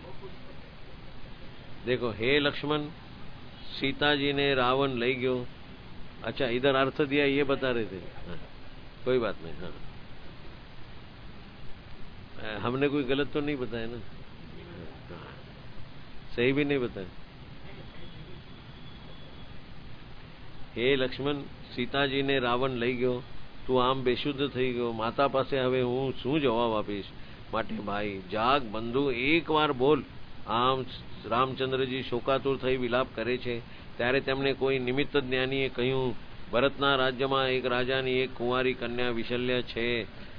देखो, हे लक्ष्मण, सीता जी ने रावण ले गयो. अच्छा, इधर अर्थ दिया ये बता रहे थे. हाँ, कोई बात नहीं. हाँ, हमने कोई गलत तो नहीं बताया ना? हाँ, सही भी नहीं बताया. हे લક્ષ્મણ, સીતાજીને રાવણ લઈ ગયો, તું આમ બેશુદ્ધ થઈ ગયો. માતા પાસે હવે હું શું જવાબ આપીશ? માટે ભાઈ જાગ બંધુ, એક વાર બોલ. આમ રામચંદ્રજી શોકાતુર થઈ વિલાપ કરે છે ત્યારે તેમને કોઈ નિમિત્ત જ્ઞાનીએ કહ્યું, ભરતના રાજ્યમાં એક રાજાની એક કુંવારી કન્યા વિશલ્ય છે.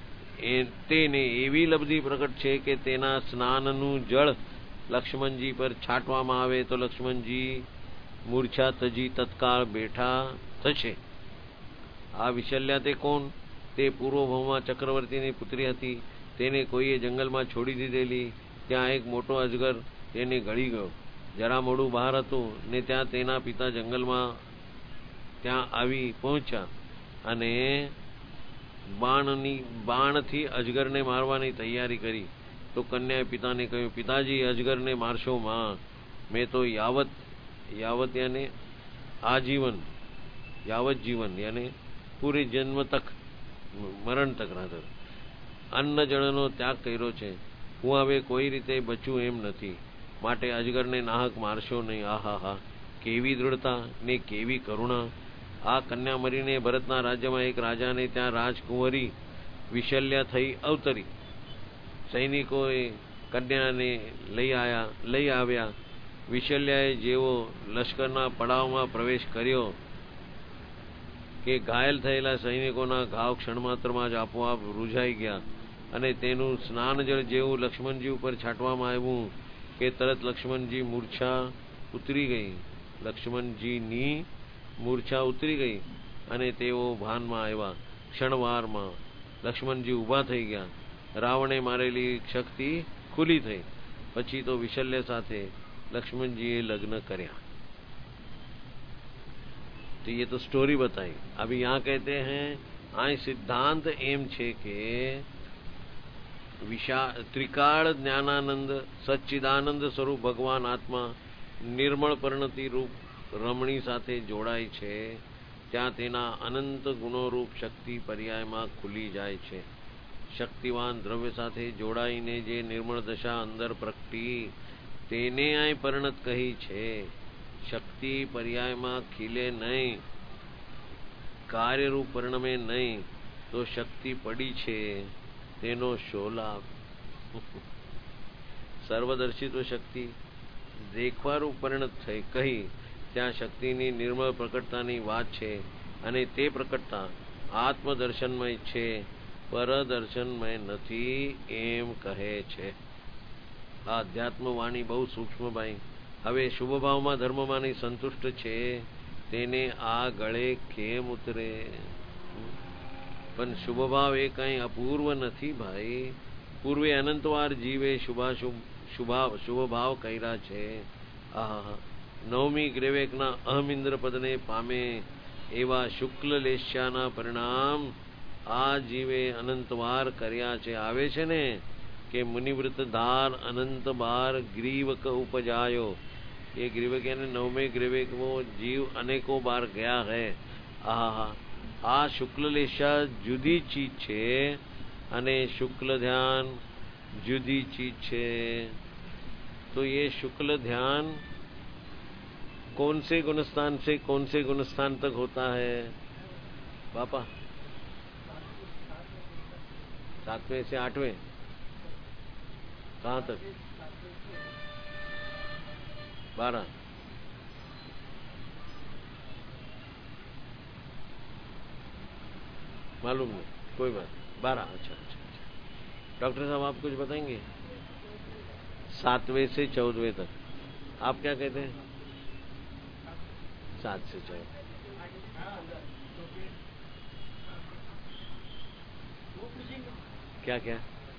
તેને એવી લબ્ધિ પ્રકટ છે કે તેના સ્નાનનું જળ લક્ષ્મણજી પર છાંટવામાં આવે તો લક્ષ્મણજી મૂર્છા તજી તત્કાળ બેઠા થશે. આ વિશલ્યા તે કોણ? તે પૂર્વભૌમા ચક્રવર્તીની પુત્રી હતી. તેને કોઈએ જંગલમાં છોડી દીધેલી. ત્યાં એક મોટો અજગર તેને ગળી ગયો. જરા મોડું બહાર હતું ને ત્યાં તેના પિતા જંગલમાં ત્યાં આવી પહોંચ્યા અને બાણની બાણથી અજગરને મારવાની તૈયારી કરી. તો કન્યાએ પિતાને કહ્યું, પિતાજી, અજગરને મારશો માં. મેં તો યાવત यावत यानी आजीवन, यावत जीवन यानी पूरे जन्म तक, मरण तक राधर अन्न जळनो त्याग कर्यो छे. હું હવે કોઈ રીતે બચું એમ નથી, માટે અજગરને નાહક મારશો નહીં. આહા હા, કેવી દૃઢતા ને કેવી કરુણા. આ કન્યા મરીને ભરતના રાજ્યમાં એક રાજાને ત્યાં રાજકુંવરી વિશલ્યા થઈ અવતરી. સૈનિકોએ કન્યાને લઈ આયા લઈ આવ્યા. વિશલ્યાએ જેવો લશ્કરના પડાવમાં પ્રવેશ કર્યો કે ઘાયલ થયેલા સૈનિકોના ઘાવ ક્ષણમાત્રમાં જ આપોઆપ રૂઝાઈ ગયા અને તેનું સ્નાન જળ જેવું લક્ષ્મણજી ઉપર છાંટવામાં આવ્યું કે તરત લક્ષ્મણજી મૂર્છા ઉતરી ગઈ. લક્ષ્મણજીની મૂર્છા ઉતરી ગઈ અને તેઓ ભાનમાં આવ્યા. ક્ષણવારમાં લક્ષ્મણજી ઊભા થઈ ગયા. રાવણે મારેલી શક્તિ ખુલી થઈ. પછી તો વિશલ્ય સાથે लक्ष्मण जी लग्न कर्या. तो ये तो स्टोरी बताई. अभी यहाँ कहते हैं आ सिद्धांत एम छे के विशा त्रिकाल ज्ञानानंद सच्चिदानंद स्वरूप भगवान आत्मा निर्मल परिणति रूप रमणी साथे जोड़ाय छे. त्यां तेना अनंत गुणो रूप शक्ति पर्यायमां खुली जाय छे. शक्तिवान द्रव्य साथे जोड़ाईने जे निर्मल दशा अंदर प्रगटी તેને આ પરિણત કહી છે. શક્તિ પર્યાયમાં ખીલે નહીં, કાર્યરૂપ પરિણમે નહીં, તો શક્તિ પડી છે તેનો શો લાભ. સર્વદર્શિત્વ શક્તિ દેખવારૂપ પરિણત થઈ કહી ત્યાં શક્તિની નિર્મળ પ્રકટતાની વાત છે અને તે પ્રકટતા આત્મદર્શનમય છે, પરદર્શનમય નથી એમ કહે છે. આ અધ્યાત્મ વાણી બહુ સૂક્ષ્મ ભાઈ. હવે શુભભાવમાં ધર્મમાંની સંતુષ્ટ છે તેને આ ગળે કેમ ઉતરે? પણ શુભભાવ એ કઈ અપૂર્વ નથી ભાઈ. પૂર્વે અનંતવાર જીવે શુભાશુભ શુભા શુભભાવ કર્યા છે. આહા, નવમી ગ્રેવેકના અહમિન્દ્ર પદને પામે એવા શુક્લ લેશ્યાના પરિણામ આ જીવે અનંતવાર કર્યા છે. આવે છે ને કે मुनिव्रत धार अनंत बार ग्रीवक उपजायो. ये ग्रीवक यानी नवमे ग्रीवक वो जीव अनेकों बार गया है. आहा, आ शुक्ल लेशा जुदी चीज छे अने शुक्ल ध्यान जुदी चीज छे. तो ये शुक्ल ध्यान कौन से गुणस्थान से कौन से गुणस्थान तक होता है पापा? सातवें से आठवें. कहाँ तक? बारह। मालूम नहीं, कोई बात नहीं। बारह। अच्छा अच्छा अच्छा। डॉक्टर साहब आप कुछ बताएंगे? सातवें से चौदहवें तक आप क्या कहते हैं? सात से चौदह। क्या क्या?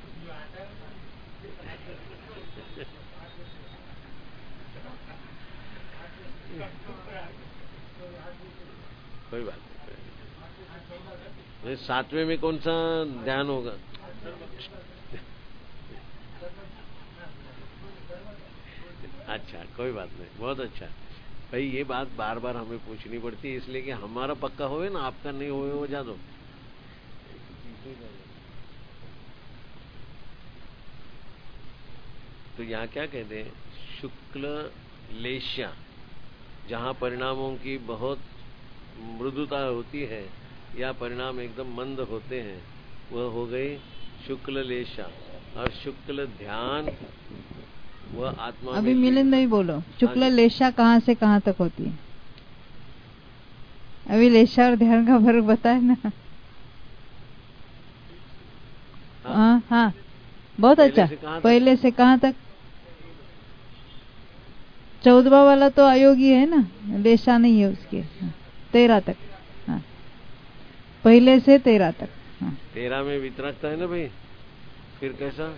कोई बात नहीं। सातवें में कौन सा ध्यान होगा? अच्छा, कोई बात नहीं, बहुत अच्छा। भाई ये बात बार बार हमें पूछनी पड़ती है, इसलिए कि हमारा पक्का होवे ना, आपका नहीं होवे वो जा दो। तो यहाँ क्या कहते हैं? शुक्ल लेश्या, जहाँ परिणामों की बहुत मृदुता होती है या परिणाम एकदम मंद होते हैं, वह हो गई शुक्ल लेशा। और शुक्ल ध्यान वह आत्मा अभी में मिलिंद नहीं बोलो, शुक्ल लेशा कहाँ से कहाँ तक होती है? अभी लेशा और ध्यान का फर्क बताए ना। हाँ हाँ, बहुत अच्छा। पहले से कहाँ तक? चौदवा वाला तो अयोगी है ना, लेशा नहीं है उसके। तेरह तक। हाँ, पहले से तेरह तक। हाँ, तेरह में वितरकता है ना भाई, फिर कैसा?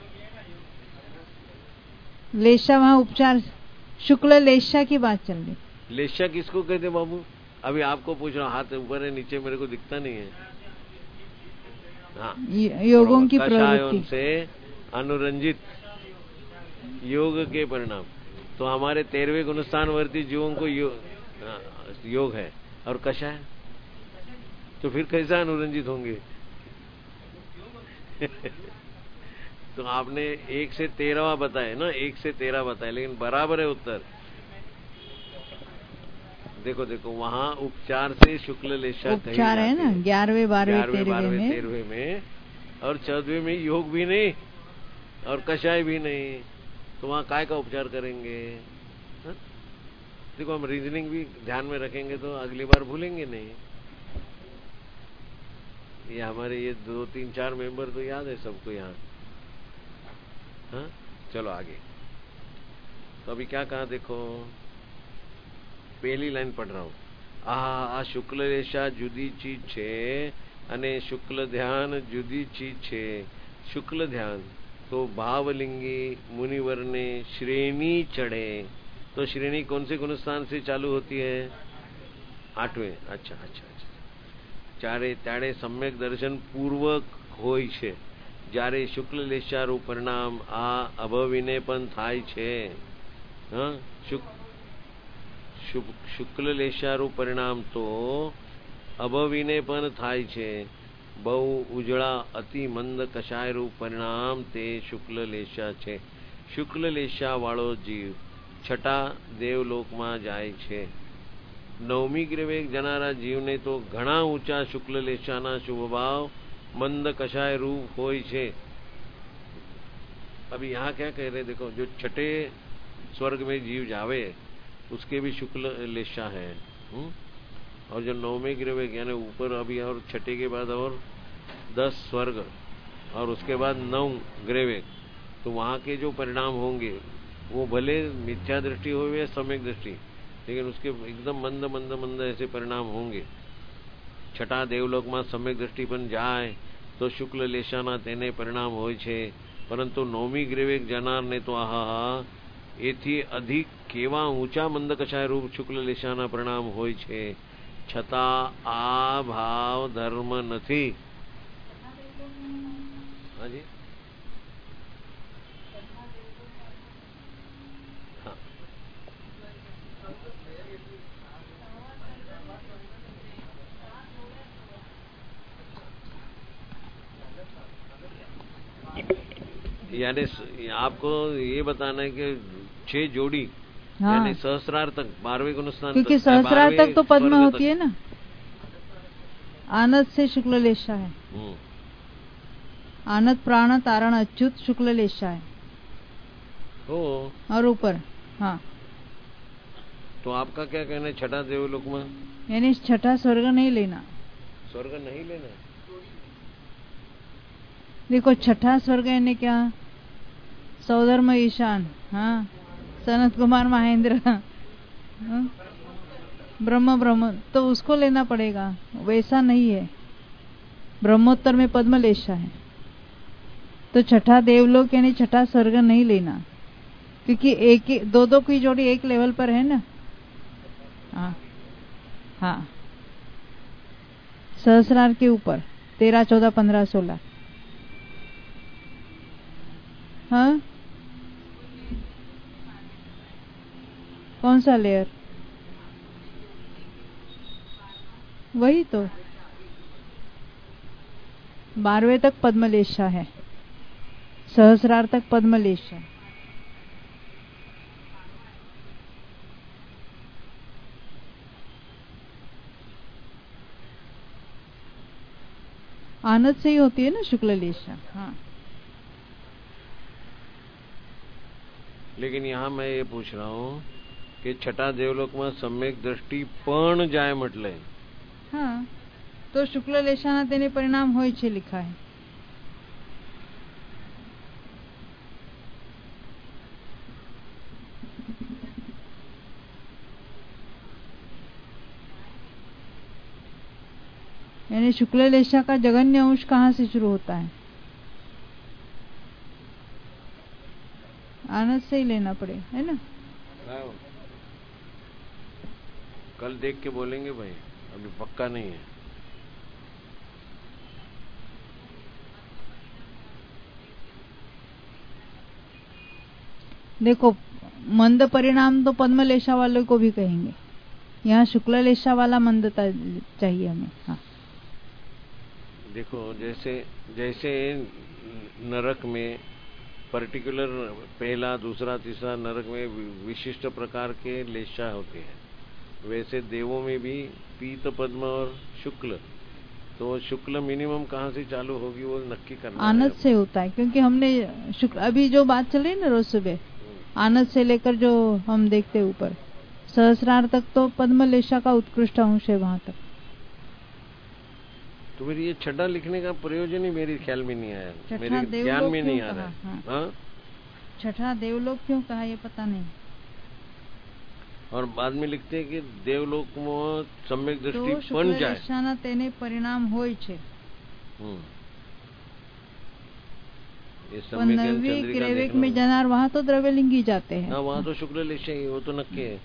लेशा वहाँ उपचार, शुक्ल लेशा की बात चल रही। लेशा किसको कहते बाबू? अभी आपको पूछ रहा हूँ, हाथ ऊपर है नीचे मेरे को दिखता नहीं है। हाँ, योगों की प्रवृत्ति से अनुरंजित योग के परिणाम। तो हमारे तेरहवें गुणस्थानवर्ती जीवों को यो, योग है और कषाय, तो फिर कैसा अनुरंजित होंगे? तो आपने एक से तेरहवा बताया ना, एक से तेरह बताया, लेकिन बराबर है उत्तर। देखो देखो, वहाँ उपचार से शुक्ल लेशा उपचार है ना, ग्यारहवें बारहवें तेरहवें में, तेरहवें में, और चौदहवें में योग भी नहीं और कषाय भी नहीं, तो वहाँ काय का उपचार करेंगे? हा? देखो, हम रीजनिंग भी ध्यान में रखेंगे तो अगली बार भूलेंगे नहीं। ये हमारे ये दो तीन चार मेंबर तो याद है सबको यहाँ। हाँ, चलो आगे। तो अभी क्या कहा देखो, पहली लाइन पढ़ रहा हूँ। आ शुक्ल रेशा जुदी चीज छे अने शुक्ल ध्यान जुदी चीज छे। शुक्ल ध्यान तो भावलिंगी मुनिवर ने श्रेणी चढ़े। तो श्रेणी कौन से गुणस्थान से चालू होती है? आठवें। अच्छा अच्छा अच्छा। चारे त्याड़े सम्यक दर्शन पूर्वक होय छे। જ્યારે શુક્લ લેશારું પરિણામ આ અભવિને પણ થાય છે। હા, શુક્લ લેશારું પરિણામ તો અભવિને પણ થાય છે। બહુ ઉજળા અતિ મંદ કષાયરું પરિણામ તે શુક્લ લેશા છે। શુક્લ લેશા વાળો જીવ છઠ્ઠા દેવલોકમાં જાય છે। નવમી ગ્રેવેક જનારા જીવને તો ઘણા ઊંચા શુક્લ લેશાના શુભભાવ मंद कषाय रूप होय छे। अभी यहाँ क्या कह रहे, देखो, जो छठे स्वर्ग में जीव जावे उसके भी शुक्ल लेशा है। हुँ? और जो नौवें ग्रह यानी ऊपर अभी और छठे के बाद और दस स्वर्ग और उसके बाद नौ ग्रह, तो वहाँ के जो परिणाम होंगे वो भले मिथ्या दृष्टि हो या सम्यक दृष्टि, लेकिन उसके एकदम मंद मंद मंद ऐसे परिणाम होंगे। छठा देवलोक में सम्यक दृष्टि पण जाए तो शुक्ल लेशाना तेने परिणाम होय छे। परंतु नौमी ग्रेवेक जनार ने तो आहा एथी अधिक केवा ऊंचा मंद कषाय रूप शुक्ल लेशाना परिणाम होय छे। छता आ भाव धर्म नथी। हाँ जी, हाँ, यानी आपको ये बताना है कि छह जोड़ी, हाँ, यानी सहस्रार तक, बारहवें गुणस्थान, क्योंकि सहस्रार तक तो पद्म होती है ना, आनंद से शुक्ल लेशा है। आनंद प्राण तारण अच्युत शुक्ल लेशा है। हो और ऊपर। हाँ, तो आपका क्या कहना है छठा देवलोक में? यानी छठा स्वर्ग नहीं लेना। स्वर्ग नहीं लेना? देखो छठा स्वर्ग यानी क्या? सौधर्म ईशान, हाँ, सनत कुमार महेंद्र, हाँ? ब्रह्म ब्रह्म तो उसको लेना पड़ेगा, वैसा नहीं है। ब्रह्मोत्तर में पद्मलेशा है, तो छठा देवलोक यानी छठा स्वर्ग नहीं लेना, क्योंकि एक ही दो दो की जोड़ी एक लेवल पर है ना। हाँ हाँ, सहस्रार के ऊपर तेरह चौदह पंद्रह सोलह। हाँ, कौन सा लेयर? वही तो बारहवें तक पद्मलेशा है, सहस्रार तक पद्मलेशा। आनंद से ही होती है ना शुक्ल लेशा। हाँ, लेकिन यहाँ मैं ये पूछ रहा हूँ कि छठा देवलोक में सम्यक दृष्टि पण जाए म्हटले। हाँ, तो शुक्ल लेशाना तेने परिणाम होय छे लिखा है। यानी शुक्ल लेशा का जगन्य अंश कहाँ से शुरू होता है? आनंद से ही लेना पड़े, है ना। कल देख के बोलेंगे भाई, अभी पक्का नहीं है। देखो मंद परिणाम तो पद्मलेशा वालों को भी कहेंगे, यहाँ शुक्ल लेशा वाला मंदता चाहिए हमें। हाँ, देखो जैसे जैसे नरक में पर्टिकुलर पहला दूसरा तीसरा नरक में विशिष्ट प्रकार के लेशा होते हैं, वैसे देवों में भी पीत पद्म और शुक्ल, तो शुक्ल मिनिमम कहाँ से चालू होगी वो नक्की करना आनंद से होता है, क्योंकि हमने शुक्ल अभी जो बात चल रही है ना रोज सुबह, आनंद से लेकर जो हम देखते ऊपर सहस्रार तक तो पद्मलेशा का उत्कृष्ट अंश है वहां तक। तो मेरी ये छठा लिखने का प्रयोजन ही मेरे ख्याल में नहीं आया, मेरे ज्ञान में नहीं आ रहा है। हाँ? छठा देवलोक क्यों कहा ये पता नहीं। और बाद में लिखते हैं कि देवलोक में सम्यक दृष्टि तो बन जाए, लेशाना तेने परिणाम होय छे। ये सम्यक चंद्रिका में जनार वहां तो द्रव्यलिंगी जाते हैं। हाँ, वहां तो शुक्ल लेशा ही, वो तो नक्की है।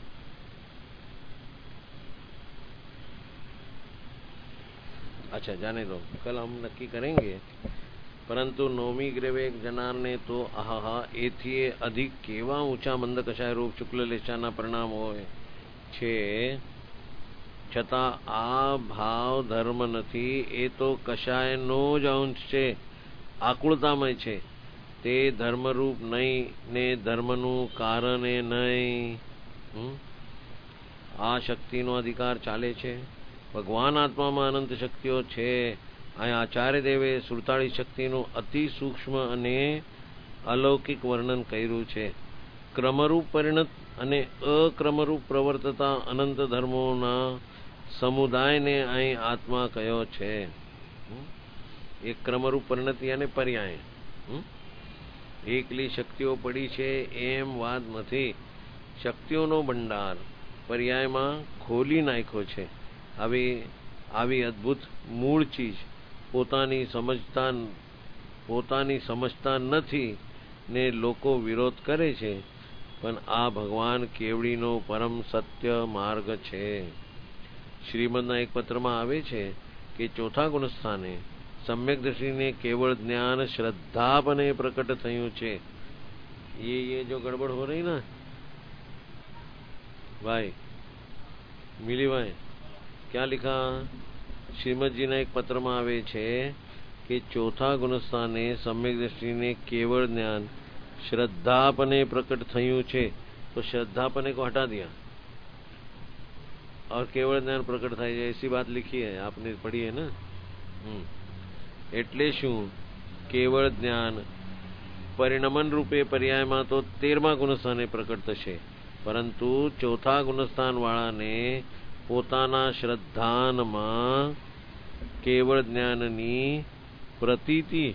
अच्छा जाने दो, कल हम नक्की करेंगे। परंतु नौमी ग्रेवेक जनार ने तो आहा एथी अधिक केवा ऊंचा मंद कषाय रूप शुक्ल लेशाना परिणाम होय छे, छता आ भाव धर्म नहीं, ए तो कषाय नो ज अंश छे, आकुलतामय छे, ते धर्मरूप नहीं ने धर्मનું કારણ એ નહીં। આ શક્તિનો અધિકાર ચાલે છે। ભગવાન આત્મામાં અનંત શક્તિઓ છે। અહીંયા આચાર્ય દેવે સુડતાળીસ શક્તિનું અતિ સૂક્ષ્મ અને અલૌકિક વર્ણન કર્યું છે। ક્રમરૂપ પરિણત અને અક્રમરૂપ પ્રવર્તતા અનંત ધર્મોના સમુદાયને અહીં આત્મા કયો છે। એક ક્રમરૂપ પરિણતિ અને પર્યાય, એકલી શક્તિઓ પડી છે એમ વાત નથી, શક્તિઓનો ભંડાર પર્યાયમાં ખોલી નાખ્યો છે। આવી આવી અદ્ભુત મૂળ ચીજ પોતાની સમજતા પોતાની સમજતા નથી ને લોકો વિરોધ કરે છે, પણ આ ભગવાન કેવડીનો પરમ સત્ય માર્ગ છે। શ્રીમદના એક પત્રમાં આવે છે કે ચોથા ગુણસ્થાને सम्यक दृष्टि ने केवल ज्ञान श्रद्धा बने प्रकट थयु छे। ये ये जो गड़बड़ हो रही ना भाई, मिली भाई, क्या लिखा श्रीमद जी ने एक पत्र में आवे छे कि चौथा गुणस्थाने सम्यक दृष्टि ने केवल ज्ञान श्रद्धापने प्रकट थयु छे, तो श्रद्धापने को हटा दिया और केवल ज्ञान प्रकट थाय छे, ऐसी बात लिखी है, आपने पढ़ी है ना। हम्म એટલે શું? કેવળ જ્ઞાન પરિણમન રૂપે પર્યાયમાં તો તેરમા ગુણસ્થાને પ્રકટ થશે, પરંતુ ચોથા ગુણસ્થાન વાળાને પોતાના શ્રદ્ધાનમાં કેવળ જ્ઞાનની પ્રતીતિ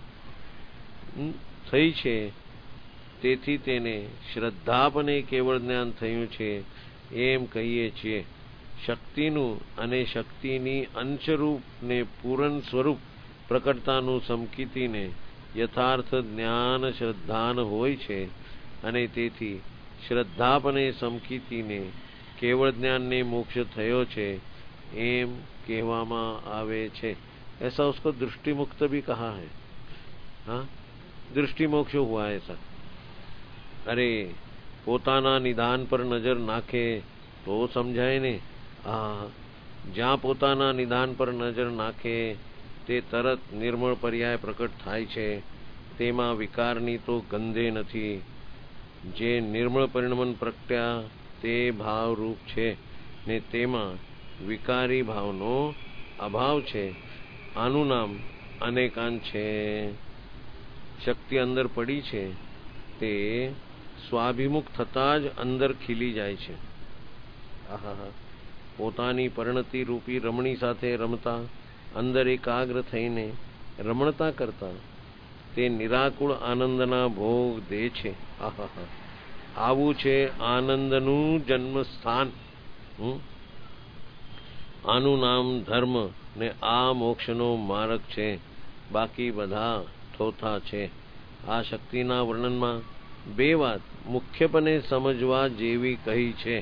થઈ છે, તેથી તેને શ્રદ્ધાપને કેવળ જ્ઞાન થયું છે એમ કહીએ છીએ. શક્તિનું અને શક્તિની અંશરૂપ ને પૂર્ણ સ્વરૂપ પ્રકટતાનું સમકીતીને યથાર્થ જ્ઞાન શ્રદ્ધાન હોય છે, અને તેથી શ્રદ્ધાપને સમકીતીને કેવળ જ્ઞાનને મોક્ષ થયો છે એમ कहवामा आवे छे. ऐसा उसको दृष्टि मुक्त भी कहा है. हाँ, दृष्टि मोक्ष हुआ ऐसा. अरे पोताना निधान पर नजर नाखे तो समझाय ने. हाँ, ज्यां पोताना निधान पर नजर नाखे ते तरत निर्मल पर्याय प्रकट थाय छे, तेमा विकारनी तो गंधे नथी. जे निर्मल परिणमन प्रगट्या ते भाव रूप छे ने तेमा विकारी भावनो अभाव छे. आनु नाम अनेकांत छे. शक्ति अंदर पड़ी छे ते स्वाभिमुख थता ज अंदर खीली जाय छे. आहा, पोतानी परिणति रूपी रमणी साथे रमता अंदर एकाग्र थईने रमणता करता ते निराकुल आनंदना भोग दे छे. आहा, आवुं छे आनंदनु जन्म स्थान. हम्म आनु नाम धर्म ने आ मोक्षनो मार्ग छे. बाकी बधा थोथा छे. आ शक्तिना वर्णनमा बे वात मुख्यपणे समझवा जेवी कही छे.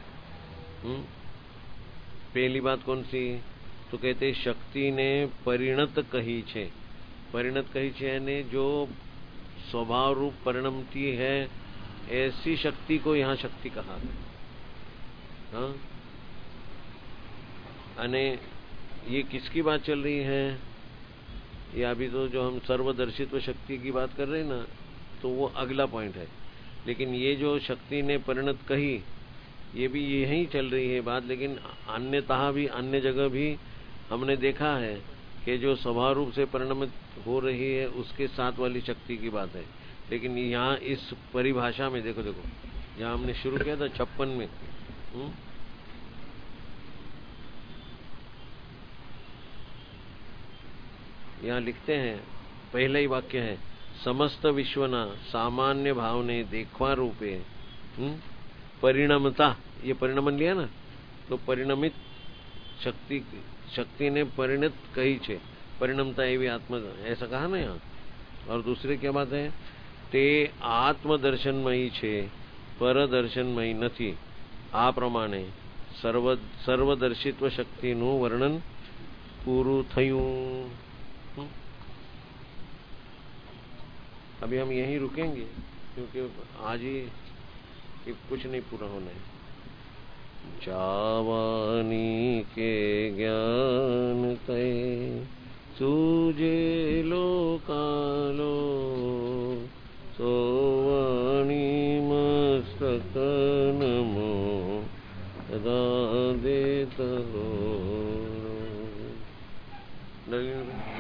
पहली बात कौन सी? तो कहते शक्ति ने परिणत कही छे. परिणत कही छे यानी जो स्वभाव रूप परिणमती है, ऐसी शक्ति को यहाँ शक्ति कहा है. हाँ, अने ये किसकी बात चल रही है? ये अभी तो जो हम सर्वदर्शित्व शक्ति की बात कर रहे हैं ना, तो वो अगला पॉइंट है. लेकिन ये जो शक्ति ने परिणत कही, ये भी यही चल रही है बात. लेकिन अन्यतः भी अन्य जगह भी हमने देखा है कि जो स्वभाव रूप से परिणमित हो रही है, उसके साथ वाली शक्ति की बात है. लेकिन यहाँ इस परिभाषा में देखो देखो जहाँ हमने शुरू किया था छप्पन में, हुँ? यहाँ लिखते हैं, पहला ही वाक्य है, समस्त विश्वना सामान्य भाव ने देखवा रूपे हुँ? परिणमता. ये परिणमन लिया ना, तो परिणमित शक्ति शक्ति ने परिणत कही छे. परिणमता एवं आत्म, ऐसा कहा ना यहाँ. और दूसरे क्या बात है? ते आत्मदर्शनमयी छे, परदर्शनमयी नथी. आ प्रमाणे सर्व सर्वदर्शित्व शक्तिनु वर्णन पूરું થયું. अभी हम यहीं रुकेंगे क्योंकि आज ही कुछ नहीं पूरा होना है. जावानी के ज्ञान ते सूजे लोकालो, सोवाणी मस्तक नमो सदा देत हो.